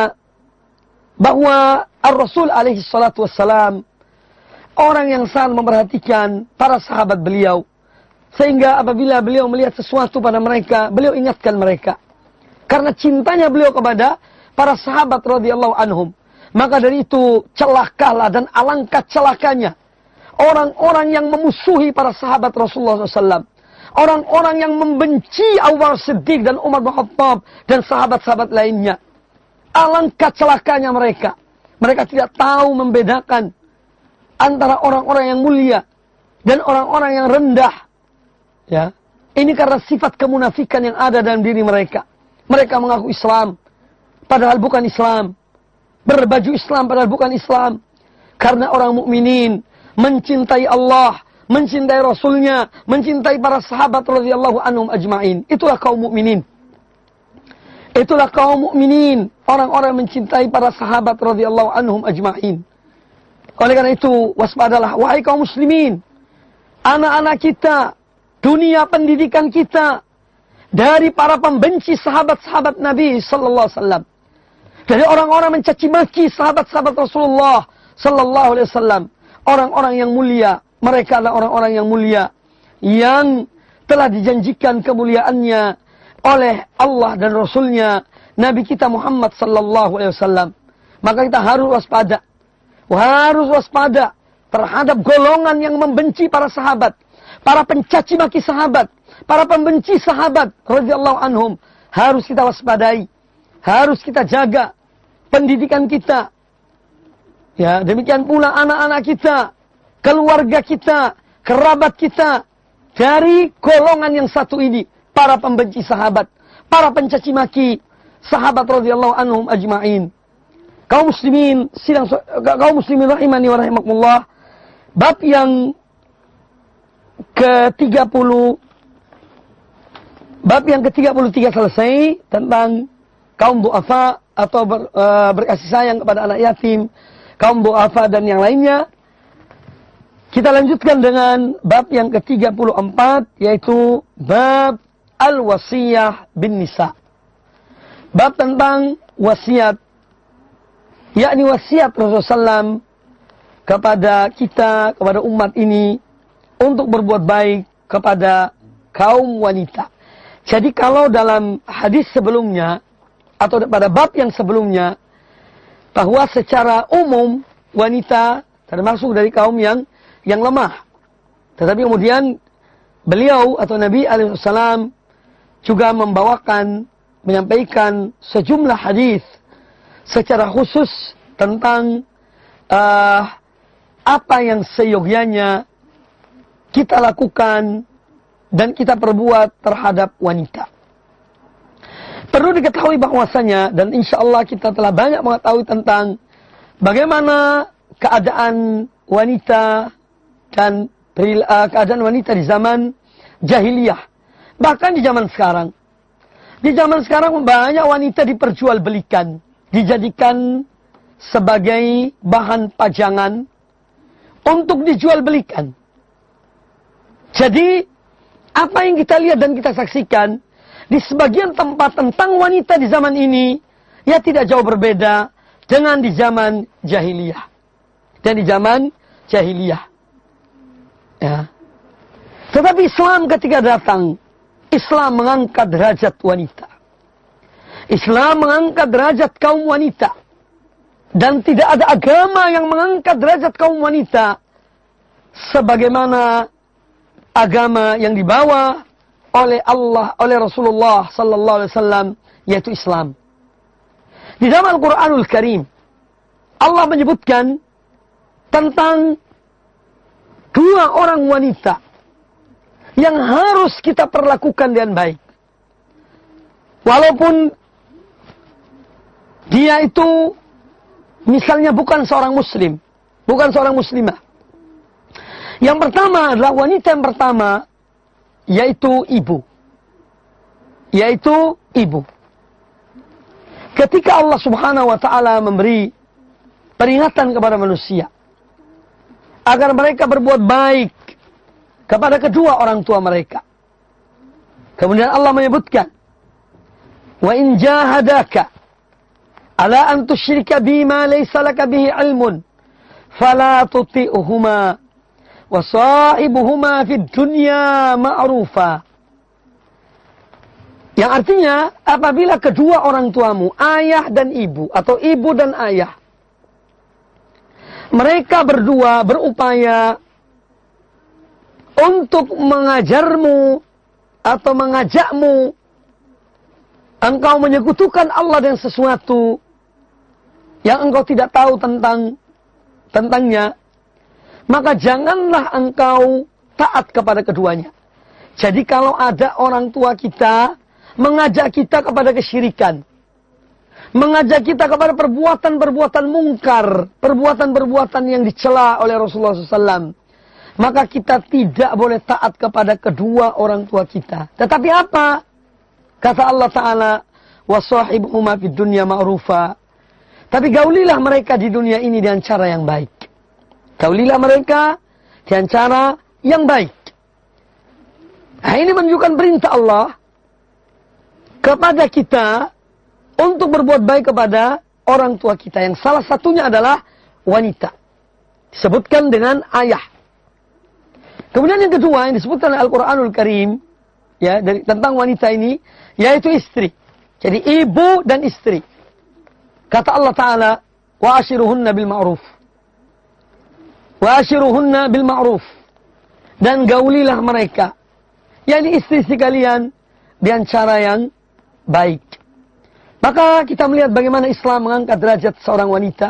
bahwa Ar-Rasul alaihi salatu wassalam orang yang sangat memperhatikan para sahabat beliau, sehingga apabila beliau melihat sesuatu pada mereka, beliau ingatkan mereka. Karena cintanya beliau kepada para sahabat radhiyallahu anhum. Maka dari itu celakalah dan alangkah celakanya orang-orang yang memusuhi para sahabat Rasulullah SAW. Orang-orang yang membenci Abu Bakar Siddiq dan Umar bin Khattab dan sahabat-sahabat lainnya. Alangkah celakanya mereka. Mereka tidak tahu membedakan antara orang-orang yang mulia dan orang-orang yang rendah. Ya, ini karena sifat kemunafikan yang ada dalam diri mereka. Mereka mengaku Islam, padahal bukan Islam. Berbaju Islam, padahal bukan Islam. Karena orang mukminin mencintai Allah, mencintai Rasulnya, mencintai para sahabat radhiyallahu anhum ajma'in. Itulah kaum mukminin. Itulah kaum mukminin, orang-orang mencintai para sahabat radhiyallahu anhum ajma'in. Oleh karena itu, waspadalah wahai kaum muslimin, anak-anak kita, dunia pendidikan kita dari para pembenci sahabat-sahabat Nabi sallallahu alaihi wasallam. Dari orang-orang mencaci maki sahabat-sahabat Rasulullah sallallahu alaihi wasallam. Orang-orang yang mulia, mereka adalah orang-orang yang mulia yang telah dijanjikan kemuliaannya oleh Allah dan Rasulnya, Nabi kita Muhammad sallallahu alaihi wasallam. Maka kita harus waspada. Harus waspada terhadap golongan yang membenci para sahabat, para pencaci maki sahabat, para pembenci sahabat radhiyallahu anhum. Harus kita waspadai, harus kita jaga pendidikan kita. Ya, demikian pula anak-anak kita, keluarga kita, kerabat kita dari golongan yang satu ini, para pembenci sahabat, para pencaci maki sahabat radhiyallahu anhum ajma'in. Kaum muslimin rahimani wa rahimakumullah, bab yang ke-30, bab yang ke-33 selesai tentang kaum du'afa atau berkasih sayang kepada anak yatim, kaum du'afa dan yang lainnya. Kita lanjutkan dengan bab yang ke-34, yaitu bab al-wasiyah bin nisa. Bab tentang wasiat, yakni wasiat Rasulullah SAW kepada kita, kepada umat ini, untuk berbuat baik kepada kaum wanita. Jadi kalau dalam hadis sebelumnya, atau pada bab yang sebelumnya, bahwa secara umum wanita termasuk dari kaum yang lemah. Tetapi kemudian beliau atau Nabi alaihissalam juga menyampaikan sejumlah hadis secara khusus tentang apa yang seyogyanya kita lakukan dan kita perbuat terhadap wanita. Perlu diketahui bahwasanya, dan insya Allah kita telah banyak mengetahui tentang bagaimana keadaan wanita dan keadaan wanita di zaman jahiliyah. Bahkan di zaman sekarang. Di zaman sekarang banyak wanita diperjualbelikan, dijadikan sebagai bahan pajangan untuk dijualbelikan. Jadi, apa yang kita lihat dan kita saksikan di sebagian tempat tentang wanita di zaman ini, ya tidak jauh berbeda dengan di zaman jahiliyah. Dan di zaman jahiliyah. Ya. Tetapi Islam ketika datang, Islam mengangkat derajat wanita. Islam mengangkat derajat kaum wanita. Dan tidak ada agama yang mengangkat derajat kaum wanita sebagaimana agama yang dibawa oleh Allah, oleh Rasulullah sallallahu alaihi wasallam, yaitu Islam. Di dalam Al-Qur'anul Karim, Allah menyebutkan tentang dua orang wanita yang harus kita perlakukan dengan baik. Walaupun dia itu misalnya bukan seorang muslim, bukan seorang muslimah. Yang pertama adalah wanita yang pertama, yaitu ibu. Yaitu ibu. Ketika Allah Subhanahu wa ta'ala memberi peringatan kepada manusia agar mereka berbuat baik kepada kedua orang tua mereka. Kemudian Allah menyebutkan, "Wa in jahadaka ala an tusyrika bima laysa laka bihi ilmun fala tuti'huma wa sahibuhuma fid dunya ma'rufa." Yang artinya, apabila kedua orang tuamu, ayah dan ibu atau ibu dan ayah, mereka berdua berupaya untuk mengajarmu atau mengajakmu engkau menyekutukan Allah dengan sesuatu yang engkau tidak tahu tentangnya, maka janganlah engkau taat kepada keduanya. Jadi kalau ada orang tua kita mengajak kita kepada kesyirikan, mengajak kita kepada perbuatan-perbuatan mungkar, perbuatan-perbuatan yang dicela oleh Rasulullah SAW, maka kita tidak boleh taat kepada kedua orang tua kita. Tetapi apa? Kata Allah Ta'ala, وَصَاحِبْهُمَا فِي الدُّنْيَا مَعْرُوفًا. Tapi gaulilah mereka di dunia ini dengan cara yang baik. Gaulilah mereka dengan cara yang baik. Nah, ini menunjukkan perintah Allah kepada kita untuk berbuat baik kepada orang tua kita. Yang salah satunya adalah wanita. Disebutkan dengan ayah. Kemudian yang kedua yang disebutkan oleh Al-Quranul Karim, ya, tentang wanita ini, yaitu istri. Jadi ibu dan istri. Kata Allah Ta'ala, وَأَشِرُهُنَّ بِالْمَعْرُوفِ. وَأَشِرُهُنَّ بِالْمَعْرُوفِ. Dan gaulilah mereka, yakni istri-istri kalian, dengan cara yang baik. Maka kita melihat bagaimana Islam mengangkat derajat seorang wanita,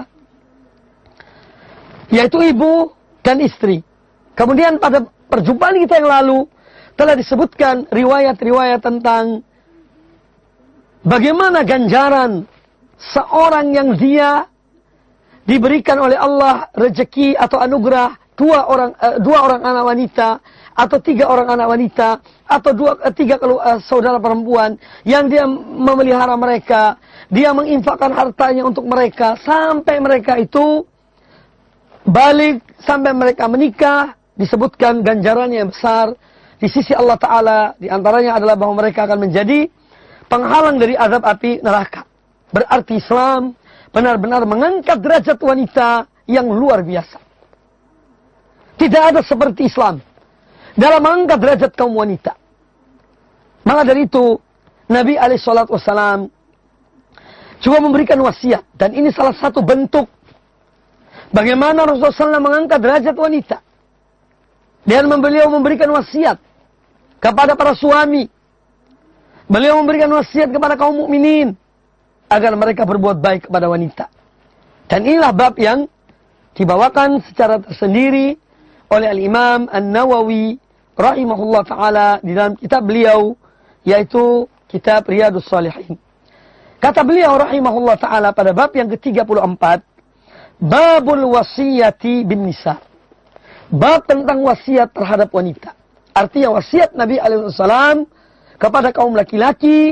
yaitu ibu dan istri. Kemudian pada perjumpaan kita yang lalu telah disebutkan riwayat-riwayat tentang bagaimana ganjaran seorang yang dia diberikan oleh Allah rezeki atau anugerah dua orang anak wanita atau 3 orang anak wanita atau 3 saudara perempuan yang dia memelihara mereka, dia menginfakkan hartanya untuk mereka sampai mereka itu balik, sampai mereka menikah. Disebutkan ganjarannya yang besar di sisi Allah Ta'ala. Di antaranya adalah bahwa mereka akan menjadi penghalang dari azab api neraka. Berarti Islam benar-benar mengangkat derajat wanita yang luar biasa. Tidak ada seperti Islam dalam mengangkat derajat kaum wanita. Maka dari itu Nabi SAW juga memberikan wasiat. Dan ini salah satu bentuk bagaimana Rasulullah SAW mengangkat derajat wanita. Dan beliau memberikan wasiat kepada para suami. Beliau memberikan wasiat kepada kaum mukminin agar mereka berbuat baik kepada wanita. Dan inilah bab yang dibawakan secara tersendiri oleh Al-Imam An-Nawawi rahimahullah ta'ala di dalam kitab beliau, yaitu kitab Riyadhus Shalihin. Kata beliau rahimahullah ta'ala pada bab yang ke-34, Babul wasiyati bin nisa. Bab tentang wasiat terhadap wanita. Artinya wasiat Nabi SAW kepada kaum laki-laki,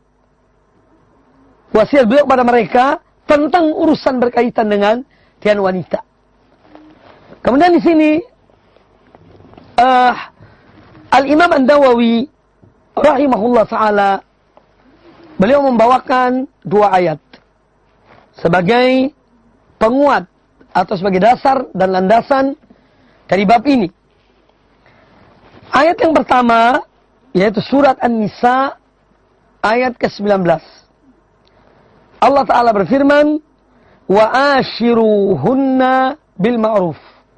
wasiat beliau kepada mereka tentang urusan berkaitan dengan wanita. Kemudian di sini Al-Imam An-Nawawi rahimahullah ta'ala beliau membawakan 2 ayat sebagai penguat atau sebagai dasar dan landasan dari bab ini. Ayat yang pertama yaitu surat An-Nisa ayat ke-19. Allah Ta'ala berfirman, wa ashiruhunna bil ma'ruf.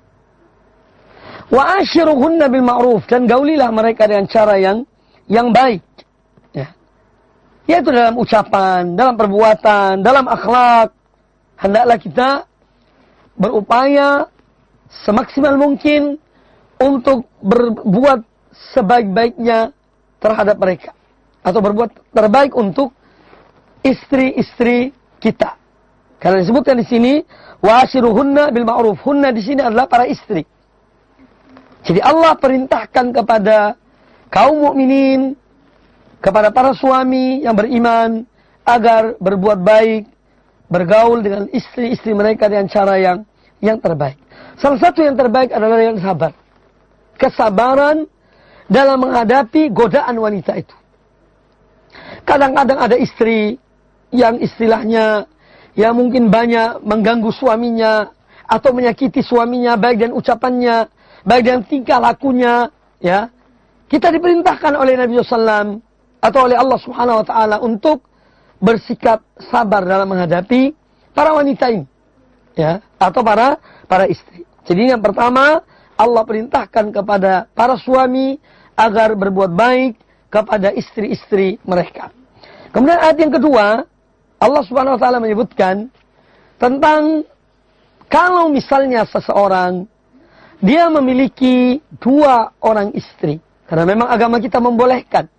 Wa ashiruhunna bil ma'ruf, dan gaulilah mereka dengan cara yang baik. Ya. Yaitu dalam ucapan, dalam perbuatan, dalam akhlak. Hendaklah kita berupaya semaksimal mungkin untuk berbuat sebaik-baiknya terhadap mereka. Atau berbuat terbaik untuk istri-istri kita. Karena disebutkan di sini, wa'ashiruhunna bil ma'ruf. Hunna di sini adalah para istri. Jadi Allah perintahkan kepada kaum mukminin, kepada para suami yang beriman, agar berbuat baik, bergaul dengan istri-istri mereka dengan cara yang terbaik. Salah satu yang terbaik adalah yang sabar. Kesabaran dalam menghadapi godaan wanita itu. Kadang-kadang ada istri yang istilahnya yang mungkin banyak mengganggu suaminya atau menyakiti suaminya, baik dengan ucapannya, baik dengan tingkah lakunya, ya. Kita diperintahkan oleh Nabi SAW atau oleh Allah Subhanahu Wa Taala untuk bersikap sabar dalam menghadapi para wanita ini, ya, atau para istri. Jadi yang pertama, Allah perintahkan kepada para suami agar berbuat baik kepada istri-istri mereka. Kemudian ayat yang kedua, Allah Subhanahu Wa Taala menyebutkan tentang kalau misalnya seseorang dia memiliki 2 orang istri, karena memang agama kita membolehkan.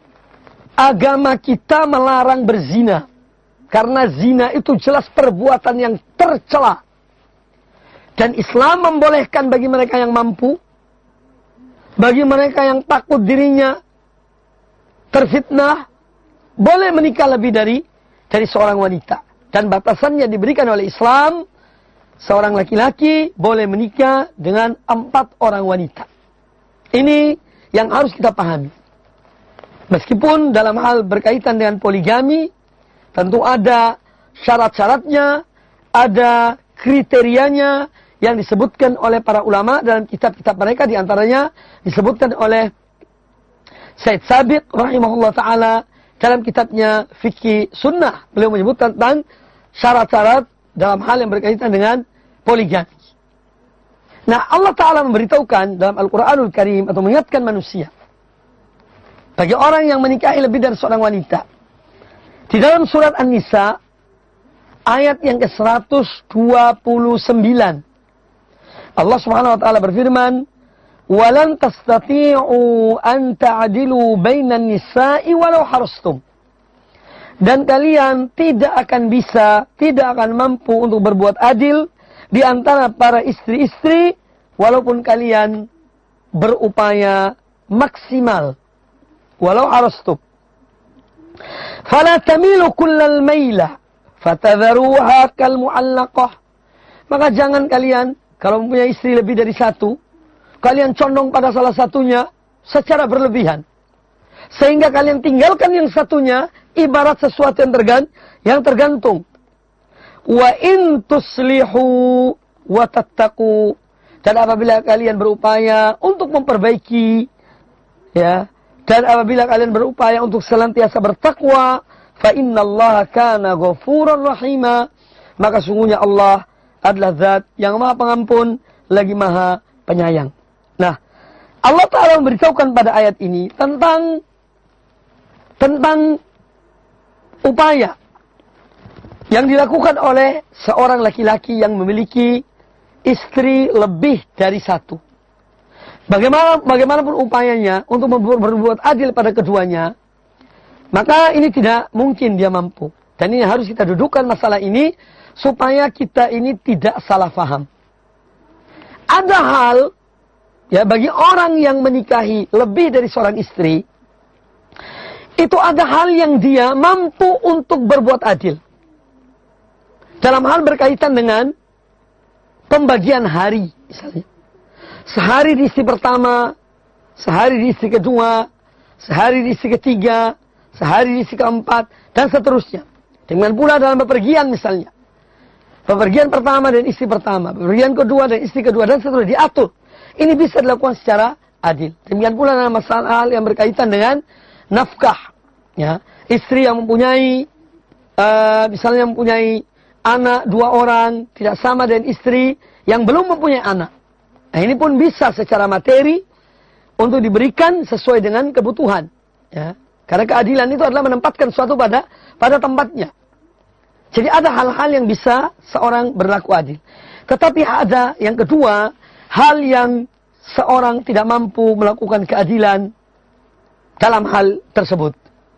Agama kita melarang berzina, karena zina itu jelas perbuatan yang tercela. Dan Islam membolehkan bagi mereka yang mampu, bagi mereka yang takut dirinya terfitnah, boleh menikah lebih dari seorang wanita. Dan batasannya diberikan oleh Islam, seorang laki-laki boleh menikah dengan 4 orang wanita. Ini yang harus kita pahami. Meskipun dalam hal berkaitan dengan poligami, tentu ada syarat-syaratnya, ada kriterianya yang disebutkan oleh para ulama dalam kitab-kitab mereka. Di antaranya disebutkan oleh Syed Sabiq rahimahullah ta'ala dalam kitabnya Fikih Sunnah. Beliau menyebutkan tentang syarat-syarat dalam hal yang berkaitan dengan poligami. Nah, Allah Ta'ala memberitahukan dalam Al-Quranul Karim atau mengingatkan manusia, bagi orang yang menikahi lebih dari seorang wanita. Di dalam surat An-Nisa, ayat yang ke-129, Allah Subhanahu Wa Ta'ala berfirman, وَلَنْ تَسْتَطِيعُوا أَنْ تَعْدِلُوا بَيْنَ النِّسَاءِ وَلَوْ حَرَصْتُمْ. Dan kalian tidak akan bisa, tidak akan mampu untuk berbuat adil di antara para istri-istri, walaupun kalian berupaya maksimal. Walau harastum. Fala tamilu kullal mailah, fatadharuha kal mu'allaqah. Maka jangan kalian, kalau mempunyai istri lebih dari 1, kalian condong pada salah satunya secara berlebihan. Sehingga kalian tinggalkan yang satunya, ibarat sesuatu yang tergantung. Wa in tuslihu wa tattaqu. Dan apabila kalian berupaya untuk memperbaiki, ya, dan apabila kalian berupaya untuk senantiasa bertakwa, fa innallaha kana ghafuran rahima. Maka sungguhnya Allah adalah zat yang maha pengampun, lagi maha penyayang. Nah, Allah Ta'ala memberitahukan pada ayat ini tentang upaya yang dilakukan oleh seorang laki-laki yang memiliki istri lebih dari 1. Bagaimanapun upayanya untuk berbuat adil pada keduanya, maka ini tidak mungkin dia mampu. Dan ini harus kita dudukkan masalah ini supaya kita ini tidak salah faham. Ada hal, ya, bagi orang yang menikahi lebih dari seorang istri, itu ada hal yang dia mampu untuk berbuat adil. Dalam hal berkaitan dengan pembagian hari, misalnya. Sehari di istri pertama, sehari di istri kedua, sehari di istri ketiga, sehari di istri keempat, dan seterusnya. Dengan pula dalam bepergian misalnya. Bepergian pertama dan istri pertama, bepergian kedua dan istri kedua, dan seterusnya diatur. Ini bisa dilakukan secara adil. Demikian pula dalam masalah hal yang berkaitan dengan nafkah. Ya. Istri yang mempunyai, misalnya mempunyai anak 2 orang, tidak sama dengan istri yang belum mempunyai anak. Nah, ini pun bisa secara materi untuk diberikan sesuai dengan kebutuhan. Ya. Karena keadilan itu adalah menempatkan sesuatu pada tempatnya. Jadi ada hal-hal yang bisa seorang berlaku adil. Tetapi ada yang kedua, hal yang seorang tidak mampu melakukan keadilan dalam hal tersebut.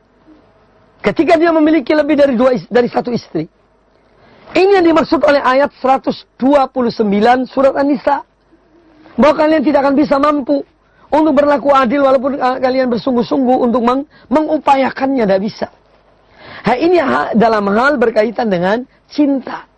Ketika dia memiliki lebih dari satu istri. Ini yang dimaksud oleh ayat 129 surat An-Nisa. Bahwa kalian tidak akan bisa mampu untuk berlaku adil walaupun kalian bersungguh-sungguh untuk mengupayakannya, tidak bisa. Ini dalam hal berkaitan dengan cinta.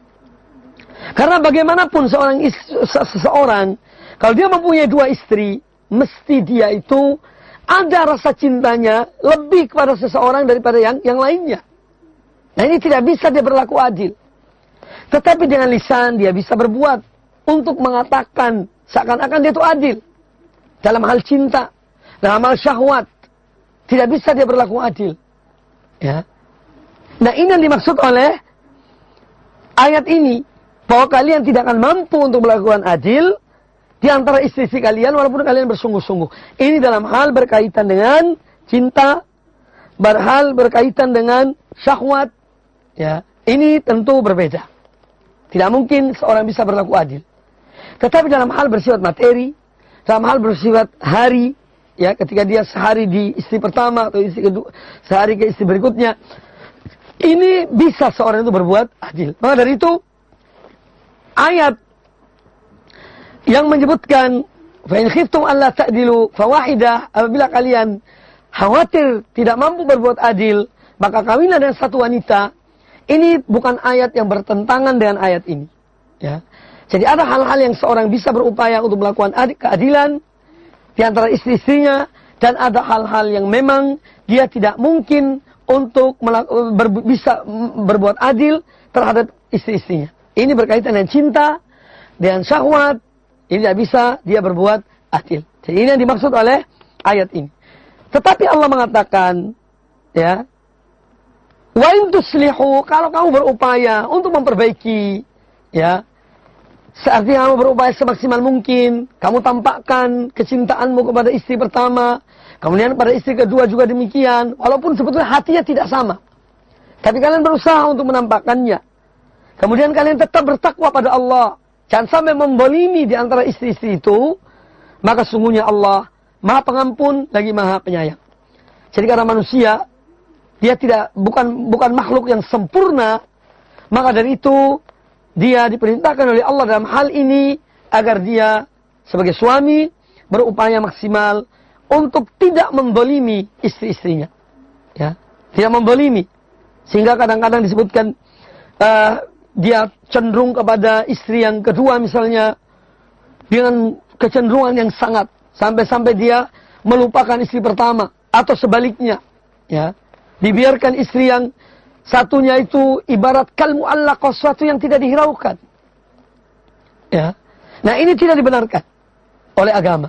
Karena bagaimanapun seseorang, kalau dia mempunyai dua istri, mesti dia itu ada rasa cintanya lebih kepada seseorang daripada yang lainnya. Nah, ini tidak bisa dia berlaku adil. Tetapi dengan lisan dia bisa berbuat untuk mengatakan seakan-akan dia itu adil. Dalam hal cinta, dalam hal syahwat, tidak bisa dia berlaku adil. Ya. Nah, ini yang dimaksud oleh ayat ini. Bahwa kalian tidak akan mampu untuk melakukan adil di antara istri-istri kalian walaupun kalian bersungguh-sungguh. Ini dalam hal berkaitan dengan cinta, hal berkaitan dengan syahwat. Ya, ini tentu berbeda. Tidak mungkin seorang bisa berlaku adil. Tetapi dalam hal bersifat materi, dalam hal bersifat hari, ya, ketika dia sehari di istri pertama atau istri kedua, sehari ke istri berikutnya, ini bisa seorang itu berbuat adil. Maka dari itu, ayat yang menyebutkan fa in khiftum alla ta'dilu fawahidah, apabila kalian khawatir tidak mampu berbuat adil, maka kawinlah dengan satu wanita. Ini bukan ayat yang bertentangan dengan ayat ini, ya. Jadi ada hal-hal yang seorang bisa berupaya untuk melakukan keadilan di antara istri-istrinya, dan ada hal-hal yang memang dia tidak mungkin untuk bisa berbuat adil terhadap istri-istrinya. Ini berkaitan dengan cinta, dengan syahwat. Ini tidak bisa dia berbuat adil. Jadi ini yang dimaksud oleh ayat ini. Tetapi Allah mengatakan, ya, wa in tuslihu, kalau kamu berupaya untuk memperbaiki, ya, seartinya kamu berupaya semaksimal mungkin, kamu tampakkan kecintaanmu kepada istri pertama, kemudian pada istri kedua juga demikian, walaupun sebetulnya hatinya tidak sama. Tapi kalian berusaha untuk menampakkannya. Kemudian kalian tetap bertakwa pada Allah. Jangan sampai membolimi di antara istri-istri itu. Maka sungguhnya Allah Maha Pengampun lagi Maha Penyayang. Jadi karena manusia, dia bukan makhluk yang sempurna. Maka dari itu, dia diperintahkan oleh Allah dalam hal ini agar dia sebagai suami berupaya maksimal untuk tidak membolimi istri-istrinya. Ya, tidak membolimi. Sehingga kadang-kadang disebutkan dia cenderung kepada istri yang kedua misalnya dengan kecenderungan yang sangat sampai dia melupakan istri pertama atau sebaliknya, ya, dibiarkan istri yang satunya itu ibarat kal mu'allaqah, sesuatu yang tidak dihiraukan, ya. Nah, ini tidak dibenarkan oleh agama.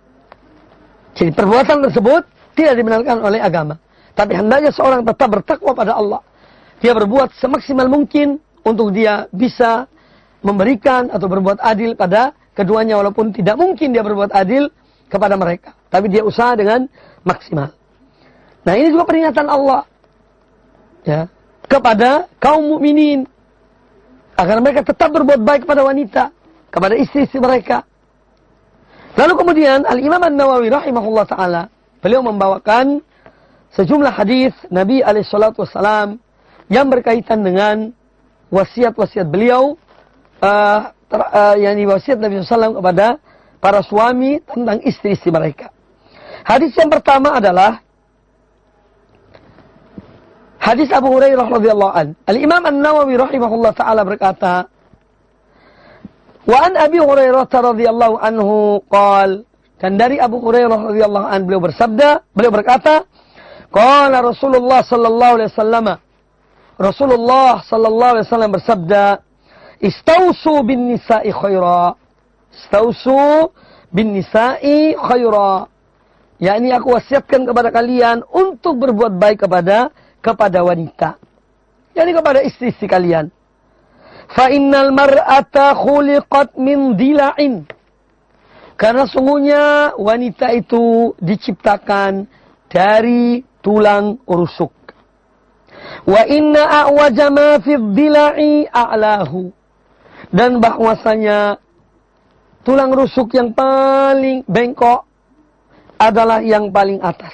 Jadi perbuatan tersebut tidak dibenarkan oleh agama. Tapi hendaknya seorang tetap bertakwa pada Allah. Dia berbuat semaksimal mungkin untuk dia bisa memberikan atau berbuat adil pada keduanya, walaupun tidak mungkin dia berbuat adil kepada mereka. Tapi dia usaha dengan maksimal. Nah, ini juga peringatan Allah, ya, kepada kaum mukminin agar mereka tetap berbuat baik kepada wanita, kepada istri-istri mereka. Lalu kemudian Al-Imam An-Nawawi rahimahullah ta'ala, beliau membawakan sejumlah hadis Nabi SAW yang berkaitan dengan wasiat-wasiat beliau, yang wasiat Nabi SAW kepada para suami tentang istri-istri mereka. Hadis yang pertama adalah hadis Abu Hurairah radhiyallahu an. Al-Imam An-Nawawi rahimahullah ta'ala berkata, wa an Abi Hurairah radhiyallahu anhu qala, dan dari Abu Hurairah radhiyallahu an beliau berkata, qala Rasulullah sallallahu alaihi wasallam, Rasulullah sallallahu alaihi wasallam bersabda, istausu bin nisa'i khaira. Istausu bin nisa'i khaira. yakni aku wasiatkan kepada kalian untuk berbuat baik kepada wanita, yakni kepada istri-istri kalian. Fa innal mar'ata khuliqat min dila'in, karena sungguhnya wanita itu diciptakan dari tulang rusuk. Wa inna a'waja ma fi dila'i a'lahu, Dan bahwasanya tulang rusuk yang paling bengkok adalah yang paling atas.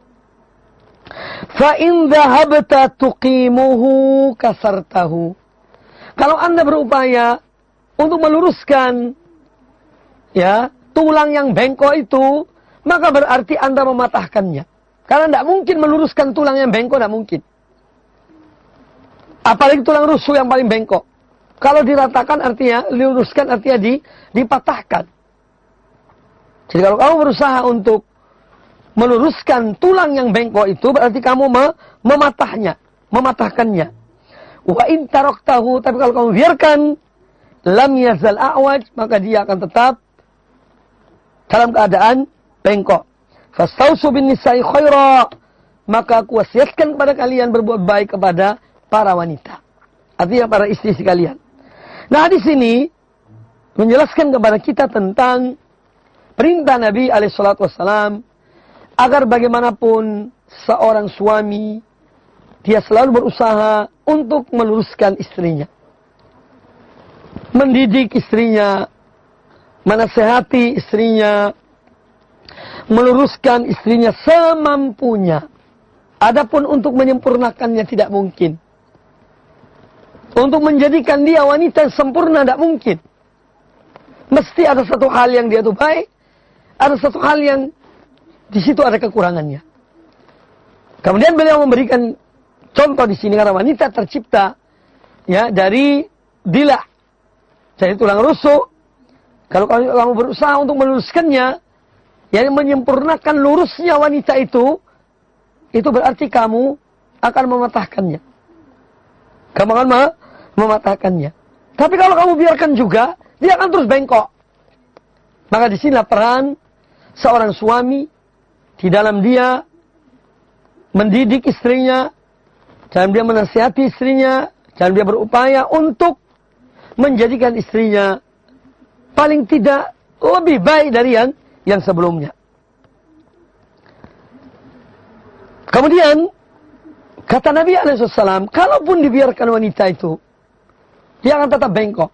Fa in dhahabta tuqimuhu kasartahu. Kalau Anda berupaya untuk meluruskan ya tulang yang bengkok itu, maka berarti Anda mematahkannya. Karena tidak mungkin meluruskan tulang yang bengkok, tidak mungkin. Apalagi tulang rusuk yang paling bengkok. Kalau diratakan artinya, diluruskan artinya dipatahkan. Jadi kalau kamu berusaha untuk meluruskan tulang yang bengkok itu, berarti kamu mematahkannya. Wa in taraktahu, tapi kalau kamu biarkan, lam yazal a'waj, maka dia akan tetap dalam keadaan bengkok. Fastausu bin nisa'i khaira, maka aku wasiatkan kepada kalian berbuat baik kepada para wanita. Artinya para istri sekalian. Nah, di sini menjelaskan kepada kita tentang perintah Nabi SAW agar bagaimanapun seorang suami dia selalu berusaha untuk meluruskan istrinya, mendidik istrinya, menasehati istrinya, meluruskan istrinya semampunya. Adapun untuk menyempurnakannya tidak mungkin. Untuk menjadikan dia wanita yang sempurna tidak mungkin. Mesti ada satu hal yang dia itu baik, ada satu hal yang di situ ada kekurangannya. Kemudian beliau memberikan contoh di sini karena wanita tercipta ya dari dilah, dari tulang rusuk. Kalau kamu berusaha untuk meluruskannya, yang menyempurnakan lurusnya wanita itu berarti kamu akan mematahkannya. Kamu akan mematahkannya. Tapi kalau kamu biarkan juga, dia akan terus bengkok. Maka di sinilah peran seorang suami di dalam dia mendidik istrinya, dalam dia menasihati istrinya, dalam dia berupaya untuk menjadikan istrinya paling tidak lebih baik dari yang sebelumnya. Kemudian kata Nabi SAW, kalaupun dibiarkan wanita itu, dia akan tetap bengkok.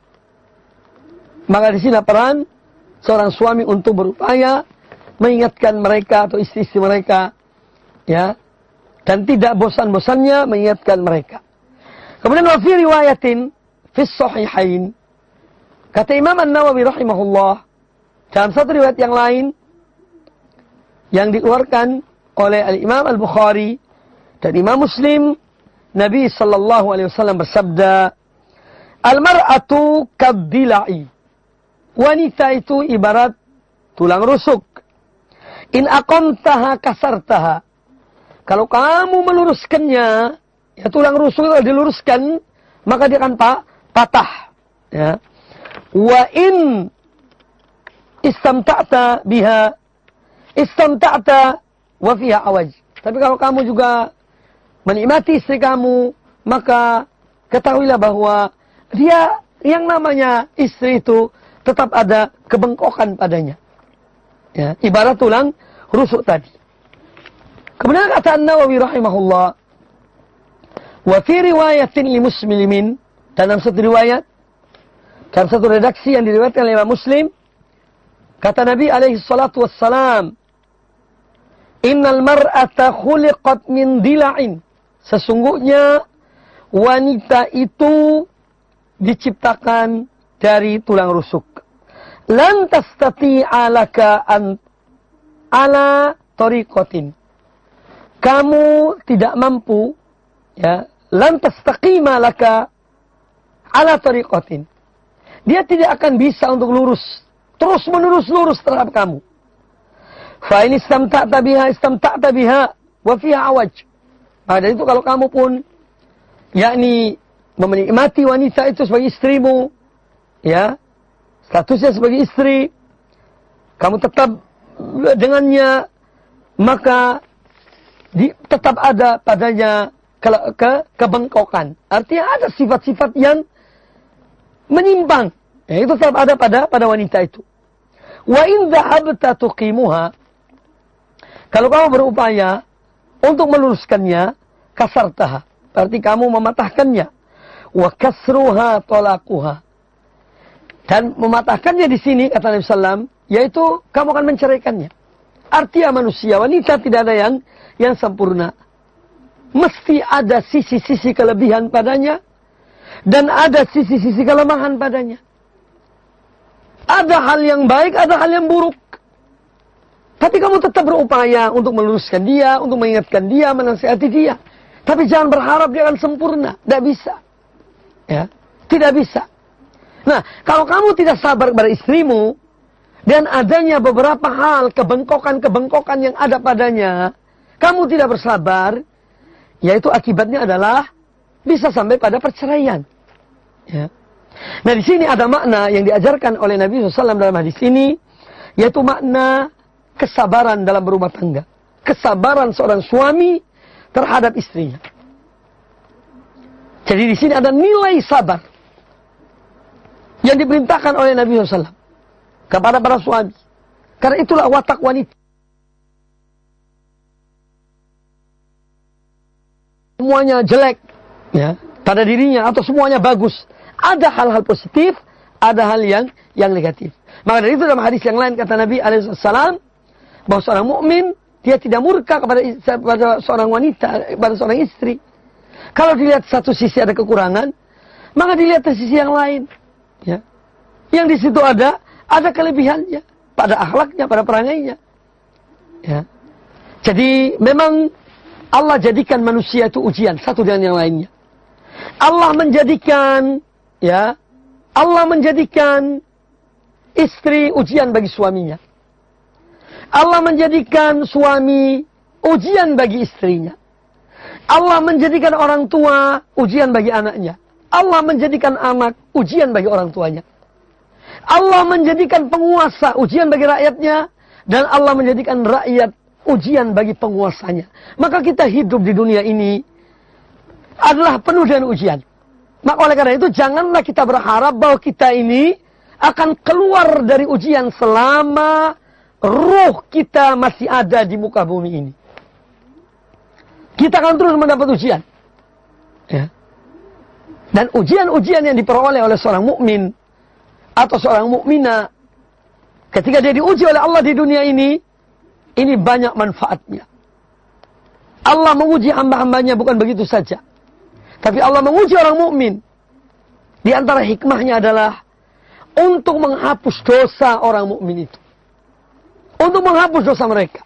Maka di sini peran seorang suami untuk berupaya mengingatkan mereka atau istri-istri mereka, ya, dan tidak bosan-bosannya mengingatkan mereka. Kemudian wa fi riwayatin fi sahihain, kata Imam An-Nawawi rahimahullah, dalam satu riwayat yang lain yang dikeluarkan oleh Al-Imam Al-Bukhari dan Imam Muslim, Nabi sallallahu alaihi wasallam bersabda, "Al-mar'atu kaddila'i." Wanita itu ibarat tulang rusuk. In aqamtaha kasartaha. Kalau kamu meluruskannya, ya tulang rusuk itu diluruskan, maka dia akan patah. Ya. Wa in istamta'ta biha, istamta'ta wa fiha awaj. Tapi kalau kamu juga menikmati istri kamu, maka ketahuilah bahwa dia yang namanya istri itu tetap ada kebengkokan padanya. Ya, ibarat tulang rusuk tadi. Kemudian kata An-Nawawi rahimahullah, wa fi riwayatin li muslimin, dalam satu riwayat, dalam satu redaksi yang diriwayatkan oleh Imam Muslim, kata Nabi alaihi salatu wassalam, innal mar'ata khuliqat min dila'in. Sesungguhnya wanita itu diciptakan dari tulang rusuk. Lan tastati'a laka an ala tariqatin. Kamu tidak mampu, ya, lan tastaqima laka ala tariqatin. Dia tidak akan bisa untuk lurus, terus menerus lurus terhadap kamu. Fa in istamta'ta biha wa fiha awaj. Pada itu kalau kamu pun yakni menikmati wanita itu sebagai istrimu, ya, statusnya sebagai istri, kamu tetap dengannya, maka tetap ada padanya kebengkokan. Artinya ada sifat-sifat yang menyimpang. Ya, itu tetap ada pada wanita itu. Wa in dhahabta tuqimuha. Kalau kamu berupaya untuk meluruskannya, kasartaha. Berarti kamu mematahkannya. Wa kasruha talaquha. Dan mematahkannya di sini, kata Nabi SAW, yaitu kamu akan menceraikannya. Artinya manusia, wanita tidak ada yang sempurna. Mesti ada sisi-sisi kelebihan padanya, dan ada sisi-sisi kelemahan padanya. Ada hal yang baik, ada hal yang buruk. Tapi kamu tetap berupaya untuk meluruskan dia, untuk mengingatkan dia, menasihati dia. Tapi jangan berharap dia akan sempurna. Tidak bisa. Ya, tidak bisa. Nah, kalau kamu tidak sabar kepada istrimu, dan adanya beberapa hal, kebengkokan-kebengkokan yang ada padanya, kamu tidak bersabar, yaitu akibatnya adalah bisa sampai pada perceraian. Ya. Nah, di sini ada makna yang diajarkan oleh Nabi SAW dalam hadis ini, yaitu makna kesabaran dalam berumah tangga. Kesabaran seorang suami terhadap istrinya. Jadi di sini ada nilai sabar yang diperintahkan oleh Nabi SAW kepada para suami. Karena itulah watak wanita. Semuanya jelek, ya, pada dirinya atau semuanya bagus. Ada hal-hal positif, ada hal yang negatif. Maka dari itu dalam hadis yang lain kata Nabi SAW bahwa seorang mukmin dia tidak murka kepada seorang wanita, kepada seorang istri. Kalau dilihat satu sisi ada kekurangan, maka dilihat di sisi yang lain. Ya. Yang di situ ada kelebihannya pada akhlaknya, pada perangainya. Ya. Jadi memang Allah jadikan manusia itu ujian satu dengan yang lainnya. Allah menjadikan istri ujian bagi suaminya. Allah menjadikan suami ujian bagi istrinya. Allah menjadikan orang tua ujian bagi anaknya. Allah menjadikan anak ujian bagi orang tuanya. Allah menjadikan penguasa ujian bagi rakyatnya. Dan Allah menjadikan rakyat ujian bagi penguasanya. Maka kita hidup di dunia ini adalah penuh dengan ujian. Maka oleh karena itu janganlah kita berharap bahwa kita ini akan keluar dari ujian selama ruh kita masih ada di muka bumi ini. Kita akan terus mendapat ujian. Ya. Dan ujian-ujian yang diperoleh oleh seorang mukmin atau seorang mukminah ketika dia diuji oleh Allah di dunia ini banyak manfaatnya. Allah menguji hamba-hambanya bukan begitu saja. Tapi Allah menguji orang mukmin. Di antara hikmahnya adalah untuk menghapus dosa orang mukmin itu. Untuk menghapus dosa mereka.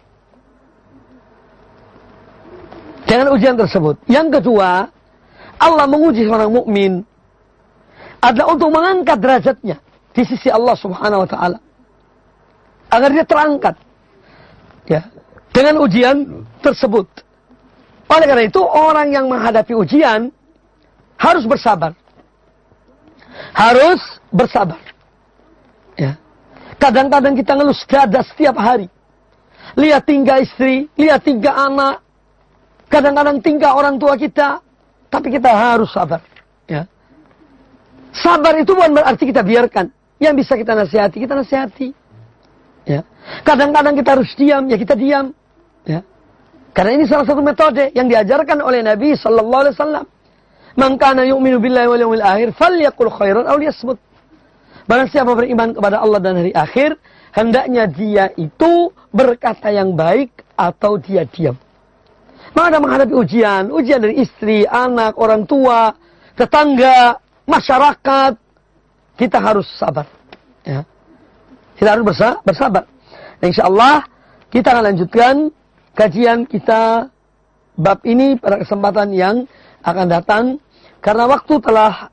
Dengan ujian tersebut. Yang kedua, Allah menguji seorang mukmin adalah untuk mengangkat derajatnya di sisi Allah Subhanahu wa taala. Agar dia terangkat. Ya, dengan ujian tersebut. Oleh karena itu, orang yang menghadapi ujian harus bersabar. Harus bersabar. Ya. Kadang-kadang kita ngelus dada setiap hari. Lihat tingkah istri, lihat tingkah anak. Kadang-kadang tingkah orang tua kita. Tapi kita harus sabar. Ya. Sabar itu bukan berarti kita biarkan. Yang bisa kita nasihati, kita nasihati. Ya. Kadang-kadang kita harus diam, ya kita diam. Ya. Karena ini salah satu metode yang diajarkan oleh Nabi Sallallahu Alaihi Wasallam. Man kana yu'minu billahi wal yawmil akhir falyaqul khairan aw liyasmut. Barang siapa beriman kepada Allah dan hari akhir, hendaknya dia itu berkata yang baik atau dia diam. Maka ada menghadapi ujian dari istri, anak, orang tua, tetangga, masyarakat, kita harus sabar. Ya. Kita harus bersabar. InsyaAllah kita akan lanjutkan kajian kita bab ini pada kesempatan yang akan datang. Karena waktu telah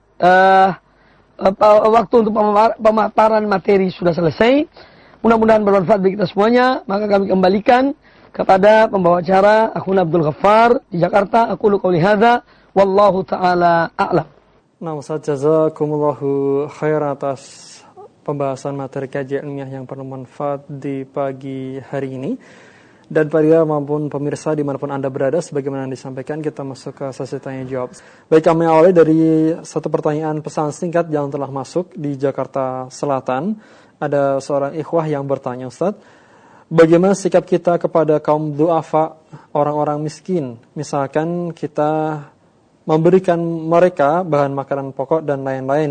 waktu untuk pemaparan materi sudah selesai. Mudah-mudahan bermanfaat bagi kita semuanya. Maka kami kembalikan kepada pembawa acara Akhun Abdul Ghaffar di Jakarta. Aku qouli hadza wallahu taala a'lam. Nah, Ustaz, jazakumullahu khairan atas pembahasan materi kajian ilmiah yang bermanfaat di pagi hari ini. Dan pada maupun pemirsa dimanapun Anda berada, sebagaimana yang disampaikan, kita masuk ke sesi tanya jawab. Baik, kami awali dari satu pertanyaan pesan singkat yang telah masuk di Jakarta Selatan. Ada seorang ikhwah yang bertanya, Ustaz, bagaimana sikap kita kepada kaum du'afa, orang-orang miskin? Misalkan kita memberikan mereka bahan makanan pokok dan lain-lain,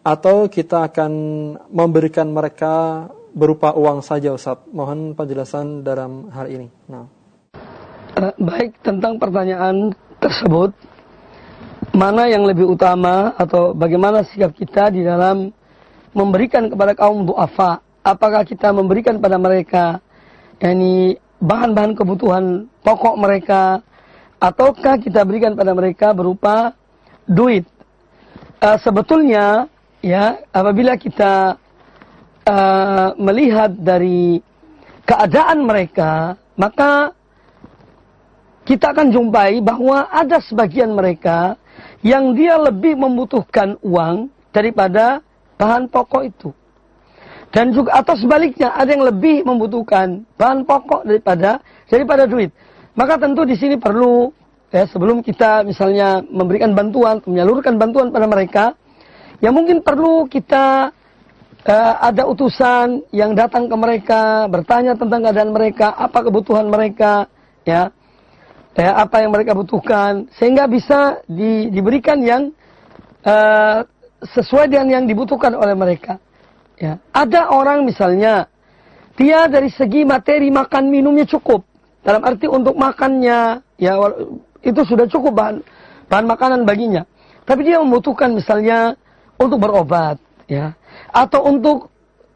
atau kita akan memberikan mereka berupa uang saja, Ustaz? Mohon penjelasan dalam hal ini. Nah. Baik, tentang pertanyaan tersebut, mana yang lebih utama atau bagaimana sikap kita di dalam memberikan kepada kaum du'afa? Apakah kita memberikan pada mereka bahan-bahan kebutuhan pokok mereka, ataukah kita berikan pada mereka berupa duit? Sebetulnya ya, apabila kita melihat dari keadaan mereka, maka kita akan jumpai bahwa ada sebagian mereka yang dia lebih membutuhkan uang daripada bahan pokok itu. Dan juga atau sebaliknya, ada yang lebih membutuhkan bahan pokok daripada duit. Maka tentu di sini perlu, ya, sebelum kita misalnya memberikan bantuan, menyalurkan bantuan pada mereka, ya mungkin perlu kita ada utusan yang datang ke mereka, bertanya tentang keadaan mereka, apa kebutuhan mereka, ya apa yang mereka butuhkan, sehingga bisa diberikan yang sesuai dengan yang dibutuhkan oleh mereka. Ya. Ada orang misalnya, dia dari segi materi makan minumnya cukup, dalam arti untuk makannya, ya itu sudah cukup bahan makanan baginya. Tapi dia membutuhkan misalnya untuk berobat, ya, atau untuk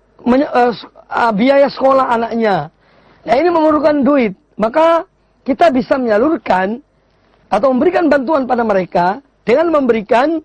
biaya sekolah anaknya. Nah, ini memerlukan duit. Maka kita bisa menyalurkan atau memberikan bantuan pada mereka dengan memberikan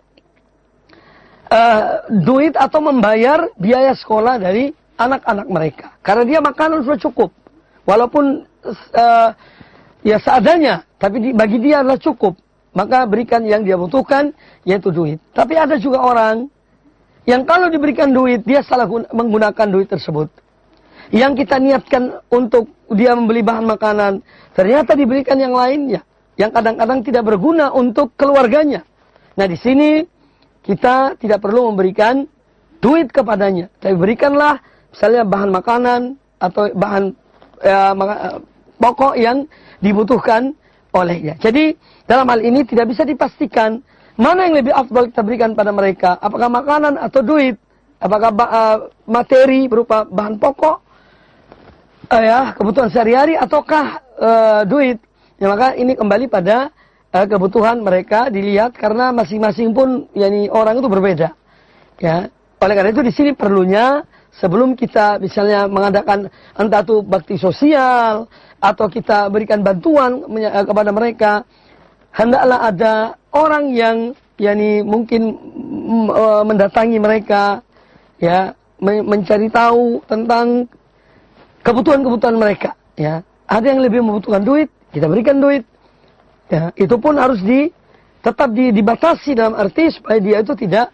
duit atau membayar biaya sekolah dari anak-anak mereka. Karena dia makanan sudah cukup. Walaupun ya seadanya, tapi bagi dia adalah cukup. Maka berikan yang dia butuhkan, yaitu duit. Tapi ada juga orang yang kalau diberikan duit, dia salah menggunakan duit tersebut. Yang kita niatkan untuk dia membeli bahan makanan, ternyata diberikan yang lainnya, yang kadang-kadang tidak berguna untuk keluarganya. Nah, di sini kita tidak perlu memberikan duit kepadanya, tapi berikanlah misalnya bahan makanan atau bahan pokok yang dibutuhkan olehnya. Jadi dalam hal ini tidak bisa dipastikan mana yang lebih afdal kita berikan pada mereka, apakah makanan atau duit, apakah materi berupa bahan pokok, kebutuhan sehari-hari, ataukah duit. Ya, maka ini kembali pada kebutuhan mereka dilihat, karena masing-masing pun orang itu berbeda. Ya, oleh karena itu di sini perlunya sebelum kita misalnya mengadakan entah itu bakti sosial atau kita berikan bantuan kepada mereka, hendaklah ada orang yang mungkin mendatangi mereka, ya, mencari tahu tentang kebutuhan-kebutuhan mereka. Ya, ada yang lebih membutuhkan duit, kita berikan duit. Ya, itu pun harus tetap dibatasi dalam arti supaya dia itu tidak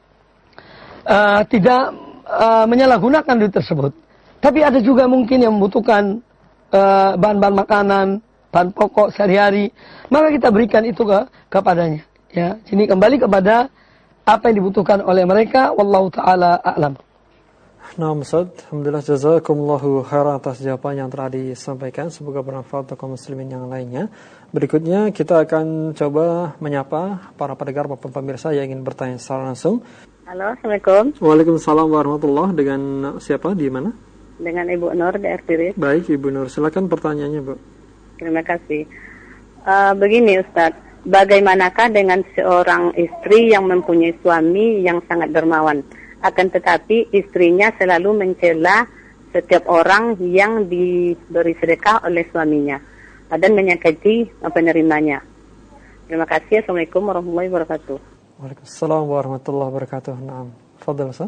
menyalahgunakan duit tersebut. Tapi ada juga mungkin yang membutuhkan bahan-bahan makanan, bahan pokok sehari-hari, maka kita berikan itu kepadanya. Ya, ini kembali kepada apa yang dibutuhkan oleh mereka. Wallahu taala a'lam. Nah, Ustaz, alhamdulillah, jazakumullahu khairan atas jawaban yang telah disampaikan. Semoga bermanfaat untuk kaum muslimin yang lainnya. Berikutnya kita akan coba menyapa para pendengar maupun pemirsa yang ingin bertanya secara langsung. Halo, Assalamualaikum. Waalaikumsalam warahmatullahi. Dengan siapa, di mana? Dengan Ibu Nur di Ertiris. Baik, Ibu Nur, silakan pertanyaannya, Bu. Terima kasih. Begini, Ustaz, bagaimanakah dengan seorang istri yang mempunyai suami yang sangat dermawan, akan tetapi istrinya selalu mencela setiap orang yang diberi sedekah oleh suaminya dan menyakiti penerimanya? Terima kasih. Assalamualaikum warahmatullahi wabarakatuh. Waalaikumsalam warahmatullahi wabarakatuh. Naam. Fadhil, Ustaz.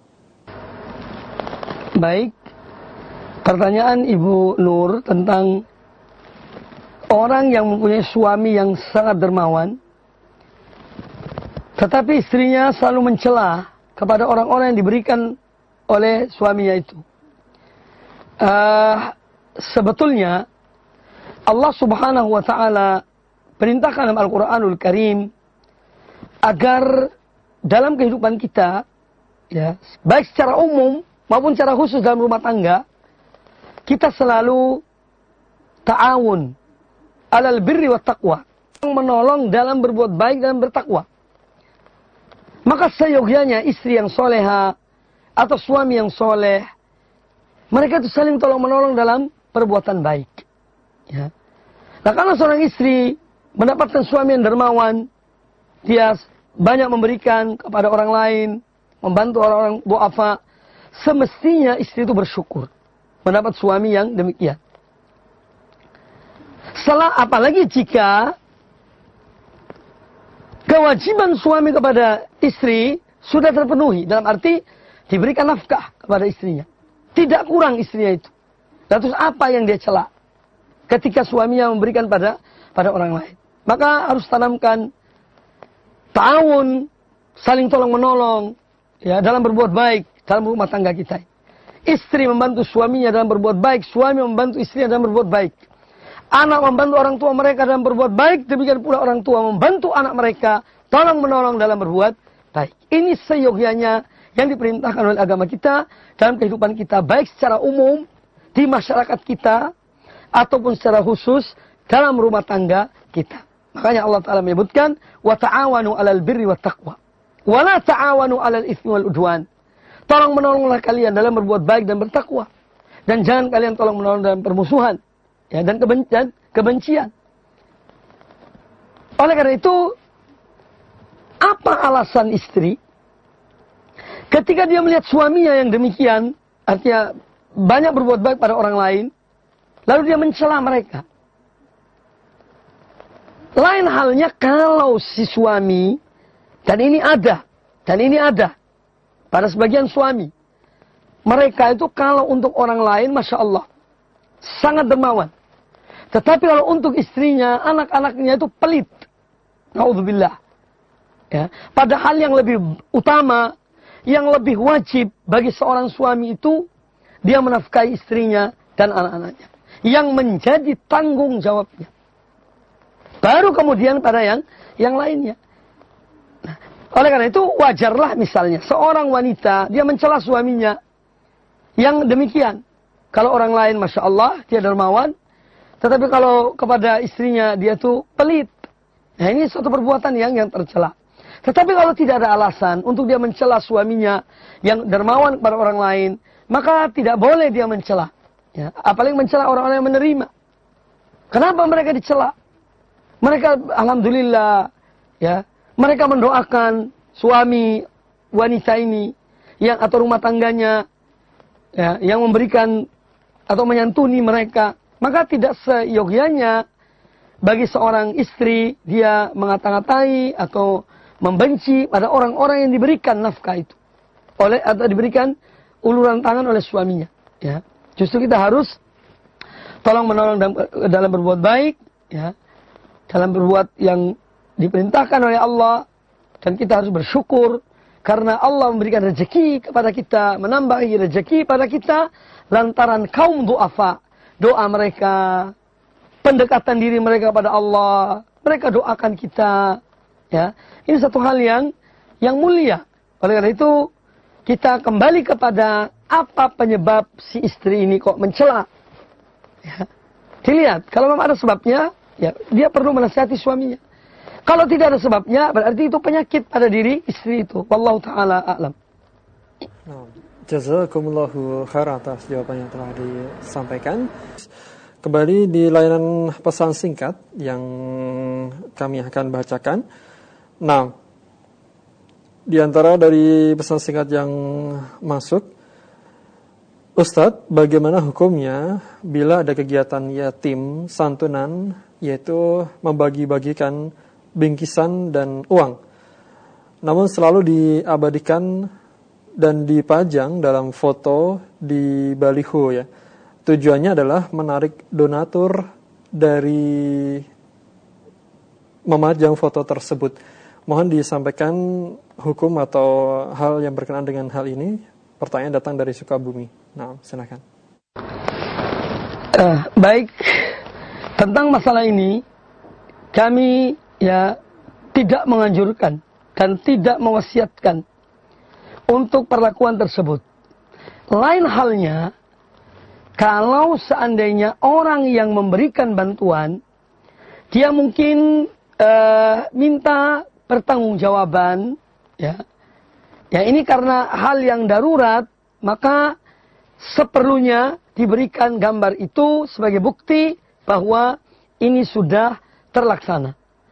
Baik. Pertanyaan Ibu Nur tentang orang yang mempunyai suami yang sangat dermawan, tetapi istrinya selalu mencela kepada orang-orang yang diberikan oleh suaminya itu. Sebetulnya Allah Subhanahu wa taala perintahkan dalam Al-Qur'anul Karim agar dalam kehidupan kita, ya, baik secara umum maupun secara khusus dalam rumah tangga, kita selalu ta'awun alal birri wat taqwa, menolong dalam berbuat baik dan bertakwa. Maka seyogyanya istri yang soleha atau suami yang soleh, mereka itu saling tolong menolong dalam perbuatan baik. Ya. Nah, kalau seorang istri mendapatkan suami yang dermawan, dia banyak memberikan kepada orang lain, membantu orang-orang du'afa, semestinya istri itu bersyukur mendapat suami yang demikian. Apalagi jika kewajiban suami kepada istri sudah terpenuhi, dalam arti diberikan nafkah kepada istrinya, tidak kurang istrinya itu. Dan terus apa yang dia cela ketika suaminya memberikan pada orang lain? Maka harus tanamkan ta'awun, saling tolong menolong, ya, dalam berbuat baik dalam rumah tangga kita. Istri membantu suaminya dalam berbuat baik, suami membantu istrinya dalam berbuat baik. Anak membantu orang tua mereka dalam berbuat baik, demikian pula orang tua membantu anak mereka tolong menolong dalam berbuat baik. Ini seyogyanya yang diperintahkan oleh agama kita dalam kehidupan kita, baik secara umum di masyarakat kita ataupun secara khusus dalam rumah tangga kita. Makanya Allah Ta'ala menyebutkan wa ta'awanu 'alal birri wat taqwa wa la ta'awanu 'alal itsmi wal udwan. Tolong menolonglah kalian dalam berbuat baik dan bertakwa, dan jangan kalian tolong menolong dalam permusuhan, ya, dan kebencian. Oleh karena itu, apa alasan istri ketika dia melihat suaminya yang demikian, artinya banyak berbuat baik pada orang lain, lalu dia mencela mereka? Lain halnya kalau si suami, dan ini ada pada sebagian suami, mereka itu kalau untuk orang lain, Masya Allah, sangat dermawan. Tetapi kalau untuk istrinya, anak-anaknya itu pelit. Na'udzubillah. Ya. Padahal yang lebih utama, yang lebih wajib bagi seorang suami itu, dia menafkahi istrinya dan anak-anaknya. Yang menjadi tanggung jawabnya. Baru kemudian pada yang lainnya. Nah, oleh karena itu wajarlah misalnya seorang wanita dia mencela suaminya yang demikian. Kalau orang lain Masya Allah dia dermawan, tetapi kalau kepada istrinya dia tuh pelit. Nah, ini suatu perbuatan yang tercela. Tetapi kalau tidak ada alasan untuk dia mencela suaminya yang dermawan kepada orang lain, maka tidak boleh dia mencela. Ya, apalagi mencela orang-orang yang menerima. Kenapa mereka dicela? Mereka alhamdulillah, ya, mereka mendoakan suami wanita ini yang atau rumah tangganya, ya, yang memberikan atau menyantuni mereka. Maka tidak seyogyanya bagi seorang istri dia mengata-ngatai atau membenci pada orang-orang yang diberikan nafkah itu atau diberikan uluran tangan oleh suaminya. Ya, justru kita harus tolong menolong dalam berbuat baik, ya, dalam berbuat yang diperintahkan oleh Allah, dan kita harus bersyukur karena Allah memberikan rezeki kepada kita, menambahi rezeki pada kita lantaran kaum du'afa, doa mereka, pendekatan diri mereka kepada Allah, mereka doakan kita, ya. Ini satu hal yang mulia. Oleh karena itu kita kembali kepada apa penyebab si istri ini kok mencela. Ya. Dilihat, kalau memang ada sebabnya, ya, dia perlu menasihati suaminya. Kalau tidak ada sebabnya, berarti itu penyakit pada diri istri itu. Wallahu ta'ala a'lam. Jazakumullahu khairan atas jawaban yang telah disampaikan. Kembali di layanan pesan singkat yang kami akan bacakan. Nah, di antara dari pesan singkat yang masuk, Ustadz, bagaimana hukumnya bila ada kegiatan yatim santunan, yaitu membagi-bagikan bingkisan dan uang, namun selalu diabadikan dan dipajang dalam foto di baliho, ya. Tujuannya adalah menarik donatur dari memajang foto tersebut. Mohon disampaikan hukum atau hal yang berkenaan dengan hal ini. Pertanyaan datang dari Sukabumi. Nah, silakan. Baik, tentang masalah ini kami tidak menganjurkan dan tidak mewasiatkan untuk perlakuan tersebut. Lain halnya kalau seandainya orang yang memberikan bantuan dia mungkin minta pertanggungjawaban, ya, Ya, ini karena hal yang darurat, maka seperlunya diberikan gambar itu sebagai bukti bahwa ini sudah terlaksana.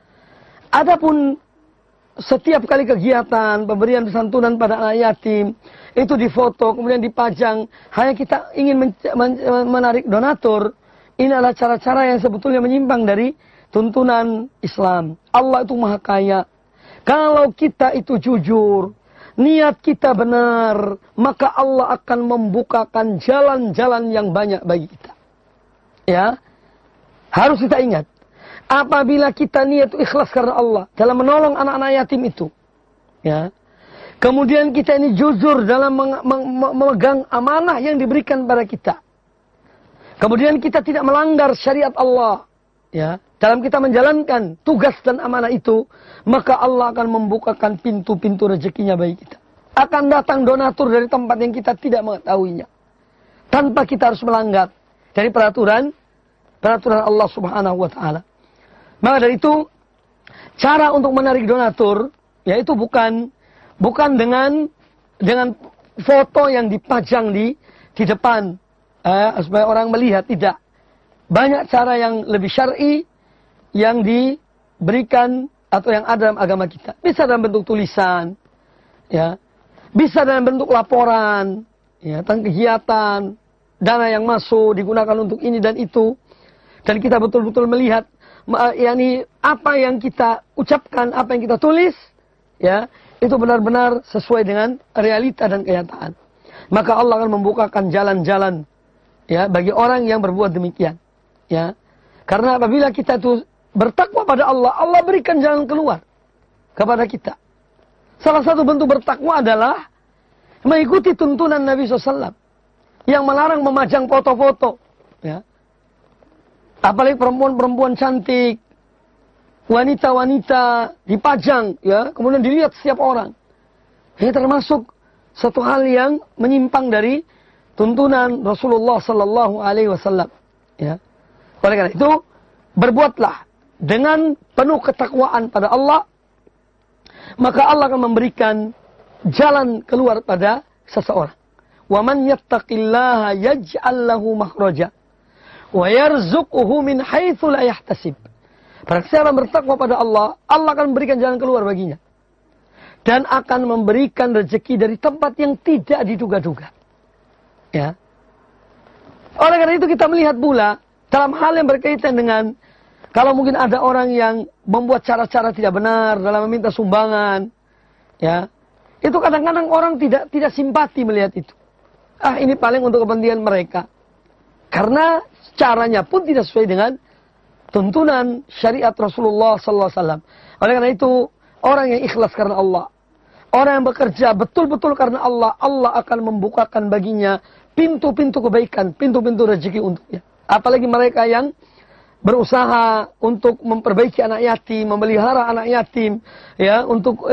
Adapun setiap kali kegiatan pemberian santunan pada anak yatim itu difoto kemudian dipajang hanya kita ingin menarik donatur, ini adalah cara-cara yang sebetulnya menyimpang dari tuntunan Islam. Allah itu Maha Kaya. Kalau kita itu jujur, niat kita benar, maka Allah akan membukakan jalan-jalan yang banyak bagi kita. Ya, harus kita ingat. Apabila kita niat itu ikhlas karena Allah dalam menolong anak-anak yatim itu, ya. Kemudian kita ini jujur dalam memegang amanah yang diberikan pada kita. Kemudian kita tidak melanggar syariat Allah, ya. Dalam kita menjalankan tugas dan amanah itu, maka Allah akan membukakan pintu-pintu rezekinya bagi kita. Akan datang donatur dari tempat yang kita tidak mengetahuinya, tanpa kita harus melanggar dari peraturan Allah Subhanahu wa Ta'ala. Maka dari itu, cara untuk menarik donatur, yaitu bukan dengan foto yang dipajang di depan, supaya orang melihat, tidak. Banyak cara yang lebih syar'i yang diberikan atau yang ada dalam agama kita. Bisa dalam bentuk tulisan, ya, bisa dalam bentuk laporan, ya, tentang kegiatan, dana yang masuk digunakan untuk ini dan itu, dan kita betul-betul melihat yakni apa yang kita ucapkan, apa yang kita tulis, ya, itu benar-benar sesuai dengan realita dan kenyataan. Maka Allah akan membukakan jalan-jalan, ya, bagi orang yang berbuat demikian, ya. Karena apabila kita itu bertakwa pada Allah, Allah berikan jalan keluar kepada kita. Salah satu bentuk bertakwa adalah mengikuti tuntunan Nabi SAW yang melarang memajang foto-foto, ya. Apalagi perempuan-perempuan cantik, wanita-wanita dipajang, ya, kemudian dilihat setiap orang. Ini termasuk satu hal yang menyimpang dari tuntunan Rasulullah Sallallahu Alaihi Wasallam. Ya. Oleh karena itu, berbuatlah dengan penuh ketakwaan pada Allah, maka Allah akan memberikan jalan keluar pada seseorang. Wa man yattaqillaha yaj'al lahu makhraja wa yarzuquhu min haitsu la yahtasib. Barang siapa bertakwa pada Allah, Allah akan memberikan jalan keluar baginya. Dan akan memberikan rezeki dari tempat yang tidak diduga-duga. Ya. Oleh karena itu kita melihat pula dalam hal yang berkaitan dengan kalau mungkin ada orang yang membuat cara-cara tidak benar dalam meminta sumbangan, ya. Itu kadang-kadang orang tidak simpati melihat itu. Ah, ini paling untuk kepentingan mereka. Karena caranya pun tidak sesuai dengan tuntunan syariat Rasulullah SAW. Oleh karena itu, orang yang ikhlas karena Allah, orang yang bekerja betul-betul karena Allah, Allah akan membukakan baginya pintu-pintu kebaikan, pintu-pintu rezeki untuknya. Apalagi mereka yang berusaha untuk memperbaiki anak yatim, memelihara anak yatim, ya, untuk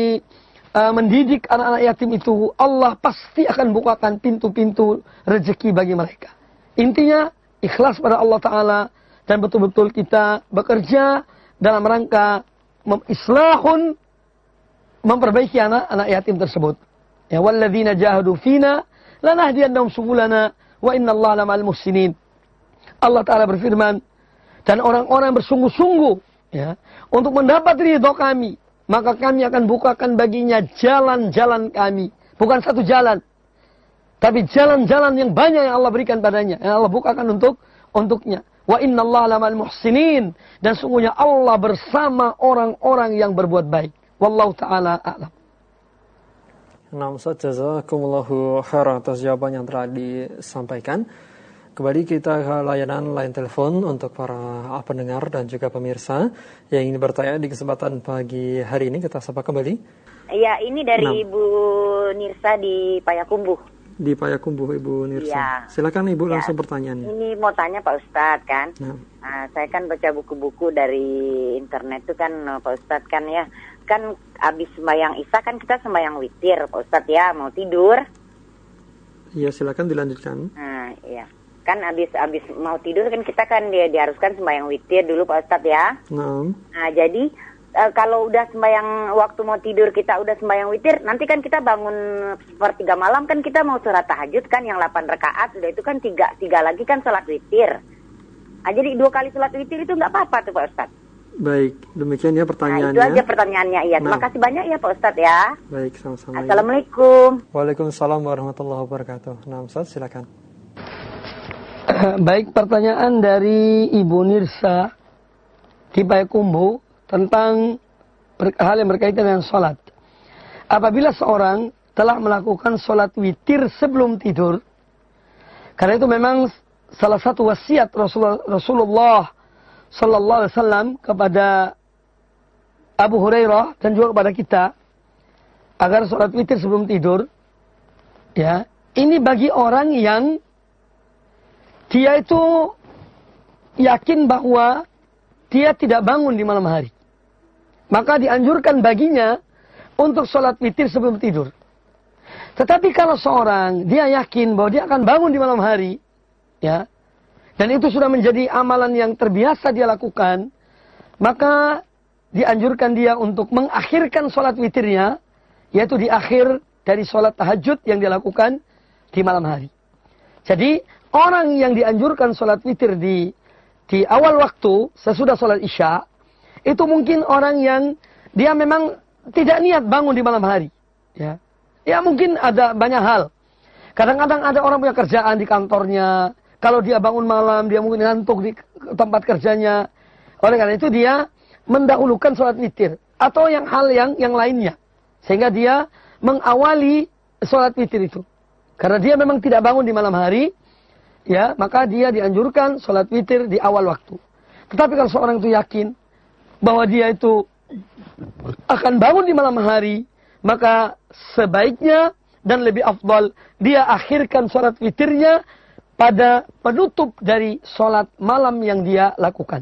mendidik anak-anak yatim itu, Allah pasti akan bukakan pintu-pintu rezeki bagi mereka. Intinya, ikhlas pada Allah Ta'ala, dan betul-betul kita bekerja dalam rangka islahun, memperbaiki anak-anak yatim tersebut. Ya, walladzina jahadu fina lanahdiyannahum subulana wa innallaha lamal muhsinin. Allah Ta'ala berfirman, dan orang-orang bersungguh-sungguh, ya, untuk mendapat ridho kami, maka kami akan bukakan baginya jalan-jalan kami. Bukan satu jalan, tapi jalan-jalan yang banyak yang Allah berikan padanya, yang Allah bukakan untuknya. Wa innallaha lamal muhsinin, dan sungguhnya Allah bersama orang-orang yang berbuat baik. Wallahu ta'ala a'lam. Nah, Ustaz, jazakumullahu khairan atas jawaban yang telah disampaikan. Kembali kita ke layanan line telepon untuk para pendengar dan juga pemirsa yang ingin bertanya di kesempatan pagi hari ini. Kita sapa kembali. Iya, ini dari Ibu Nirsa di Payakumbuh. Di Payakumbuh, Ibu Nirsa. Ya. Silakan Ibu, langsung pertanyaannya. Ini mau tanya Pak Ustadz kan. Saya kan baca buku-buku dari internet itu kan Pak Ustadz kan ya. Kan abis sembahyang Isya kan kita sembahyang witir Pak Ustadz ya, mau tidur. Iya, silakan dilanjutkan. Iya. Kan abis mau tidur kan kita kan diharuskan sembahyang witir dulu Pak Ustadz ya. Nah, jadi kalau udah sembahyang waktu mau tidur kita udah sembahyang witir, nanti kan kita bangun sepertiga malam kan kita mau sholat tahajud kan yang 8 rakaat, udah itu kan tiga lagi kan sholat witir. Nah, jadi 2 kali sholat witir itu nggak apa-apa tuh Pak Ustadz. Baik, demikian ya pertanyaannya. Nah, itu aja pertanyaannya ya. Terima kasih banyak ya Pak Ustadz ya. Baik, sama-sama. Assalamualaikum. Waalaikumsalam warahmatullahi wabarakatuh. Nah, Ustadz silakan. Baik, pertanyaan dari Ibu Nirsa di Payakumbuh tentang hal yang berkaitan dengan sholat. Apabila seorang telah melakukan sholat witir sebelum tidur, karena itu memang salah satu wasiat Rasulullah Sallallahu Alaihi Wasallam kepada Abu Hurairah dan juga kepada kita agar sholat witir sebelum tidur. Ya, ini bagi orang yang dia itu yakin bahwa dia tidak bangun di malam hari. Maka dianjurkan baginya untuk sholat witir sebelum tidur. Tetapi kalau seorang dia yakin bahwa dia akan bangun di malam hari, ya, dan itu sudah menjadi amalan yang terbiasa dia lakukan, maka dianjurkan dia untuk mengakhirkan sholat witirnya, yaitu di akhir dari sholat tahajud yang dia lakukan di malam hari. Jadi orang yang dianjurkan sholat witir di awal waktu sesudah sholat isya, itu mungkin orang yang dia memang tidak niat bangun di malam hari. Ya mungkin ada banyak hal. Kadang-kadang ada orang punya kerjaan di kantornya. Kalau dia bangun malam, dia mungkin ngantuk di tempat kerjanya. Oleh karena itu dia mendahulukan sholat witir. Atau hal yang lainnya. Sehingga dia mengawali sholat witir itu. Karena dia memang tidak bangun di malam hari, ya, maka dia dianjurkan sholat witir di awal waktu. Tetapi kalau seorang itu yakin bahwa dia itu akan bangun di malam hari, maka sebaiknya dan lebih afdal dia akhirkan sholat witirnya pada penutup dari sholat malam yang dia lakukan.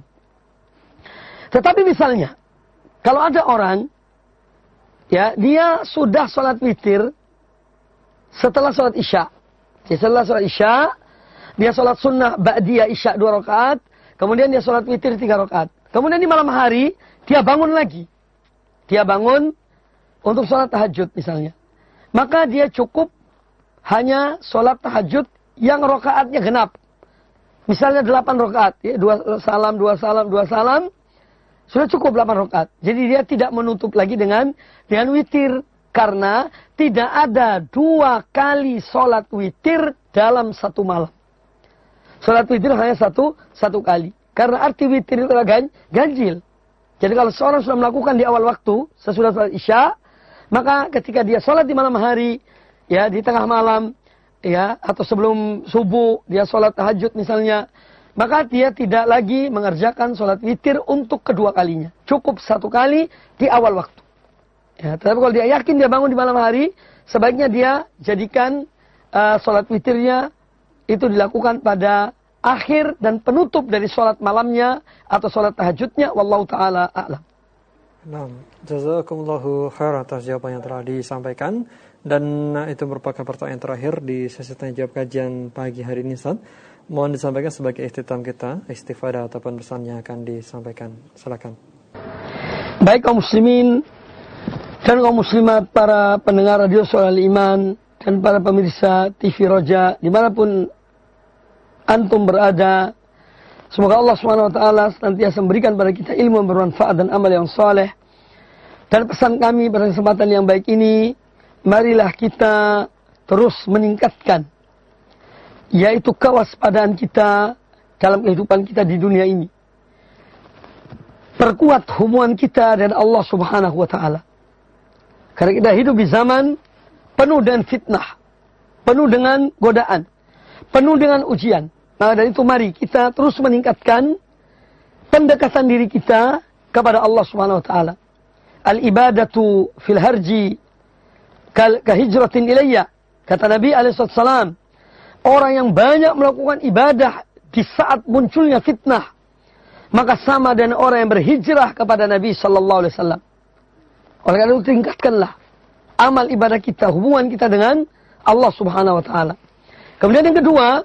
Tetapi misalnya, kalau ada orang, ya, dia sudah sholat witir setelah sholat isya. Jadi setelah sholat isya, dia sholat sunnah ba'diyah isya 2 rakaat, kemudian dia sholat witir 3 rakaat. Kemudian di malam hari, dia bangun lagi. Dia bangun untuk sholat tahajud misalnya. Maka dia cukup hanya sholat tahajud yang rakaatnya genap. Misalnya 8 rakaat. Ya, 2 salam, 2 salam, 2 salam. Sudah cukup 8 rakaat. Jadi dia tidak menutup lagi dengan witir. Karena tidak ada 2 kali sholat witir dalam satu malam. Sholat witir hanya satu kali. Karena arti witir itu adalah ganjil. Jadi kalau seorang sudah melakukan di awal waktu, sesudah sholat isya, maka ketika dia sholat di malam hari, ya, di tengah malam, ya, atau sebelum subuh, dia sholat tahajud misalnya, maka dia tidak lagi mengerjakan sholat witir untuk kedua kalinya. Cukup 1 kali di awal waktu. Ya, tetapi kalau dia yakin dia bangun di malam hari, sebaiknya dia jadikan sholat witirnya itu dilakukan pada akhir dan penutup dari sholat malamnya atau sholat tahajudnya. Wallahu ta'ala a'lam. Nah, jazakumullahu khair atas jawaban yang telah disampaikan. Dan itu merupakan pertanyaan terakhir di sesi tanya jawab kajian pagi hari ini, Ustaz. Mohon disampaikan sebagai ikhtitam kita, istifadah ataupun pesan yang akan disampaikan. Silakan. Baik kaum muslimin dan kaum muslimat, para pendengar radio Suara Iman dan para pemirsa TV Roja dimanapun antum berada, semoga Allah SWT senantiasa memberikan pada kita ilmu yang bermanfaat dan amal yang saleh. Dan pesan kami pada kesempatan yang baik ini, marilah kita terus meningkatkan, yaitu kewaspadaan kita dalam kehidupan kita di dunia ini. Perkuat hubungan kita dengan Allah Subhanahu wa Ta'ala. Karena kita hidup di zaman penuh dengan fitnah, penuh dengan godaan, penuh dengan ujian. Maka dari itu mari kita terus meningkatkan pendekatan diri kita kepada Allah Subhanahu wa Ta'ala. Al-ibadatu fil harji kahijratin ilayya. Kata Nabi SAW, orang yang banyak melakukan ibadah di saat munculnya fitnah, maka sama dengan orang yang berhijrah kepada Nabi SAW. Oleh karena itu tingkatkanlah amal ibadah kita, hubungan kita dengan Allah Subhanahu wa Ta'ala. Kemudian yang kedua,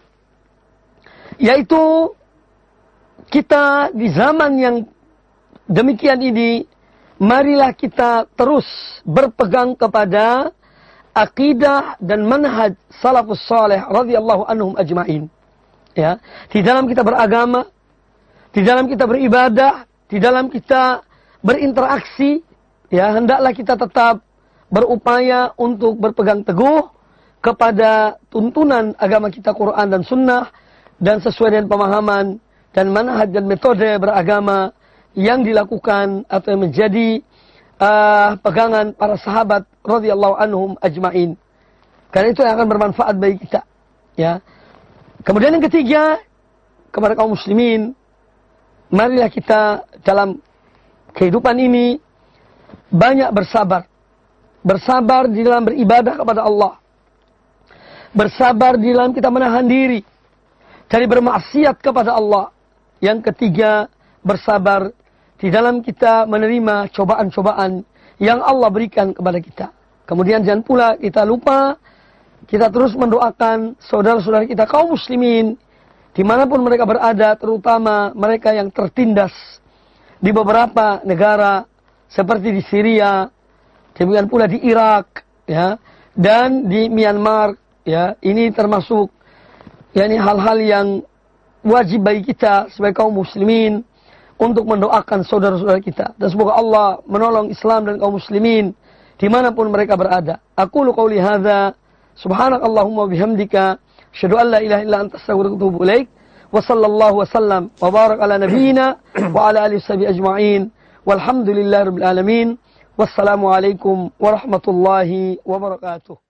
yaitu kita di zaman yang demikian ini marilah kita terus berpegang kepada akidah dan manhaj salafus saleh radhiyallahu anhum ajmain. Ya, di dalam kita beragama, di dalam kita beribadah, di dalam kita berinteraksi, ya, hendaklah kita tetap berupaya untuk berpegang teguh kepada tuntunan agama kita Quran dan Sunnah, dan sesuai dengan pemahaman dan manhaj dan metode beragama yang dilakukan atau yang menjadi pegangan para sahabat radhiyallahu anhum ajmain. Karena itu yang akan bermanfaat bagi kita. Ya. Kemudian yang ketiga, kepada kaum muslimin, marilah kita dalam kehidupan ini banyak bersabar. Bersabar di dalam beribadah kepada Allah. Bersabar di dalam kita menahan diri dari bermaksiat kepada Allah. Yang ketiga, bersabar di dalam kita menerima cobaan-cobaan yang Allah berikan kepada kita. Kemudian jangan pula kita lupa, kita terus mendoakan saudara-saudara kita kaum muslimin dimanapun mereka berada, terutama mereka yang tertindas di beberapa negara seperti di Syria, demikian pula di Irak, ya, dan di Myanmar, ya. Ini termasuk yakni hal-hal yang wajib bagi kita sebagai kaum muslimin untuk mendoakan saudara-saudara kita. Dan semoga Allah menolong Islam dan kaum muslimin dimanapun mereka berada. Aqulu qawli hadza, subhanakallahumma bihamdika, asyhadu an la ilaha illa anta astaghfiruka wa atubu ilaik. Wa sallallahu wasallam wa barak ala nabiyyina wa ala alihi washabihi ajma'in. Walhamdulillahirabbil alamin. Wassalamu alaikum warahmatullahi wabarakatuh.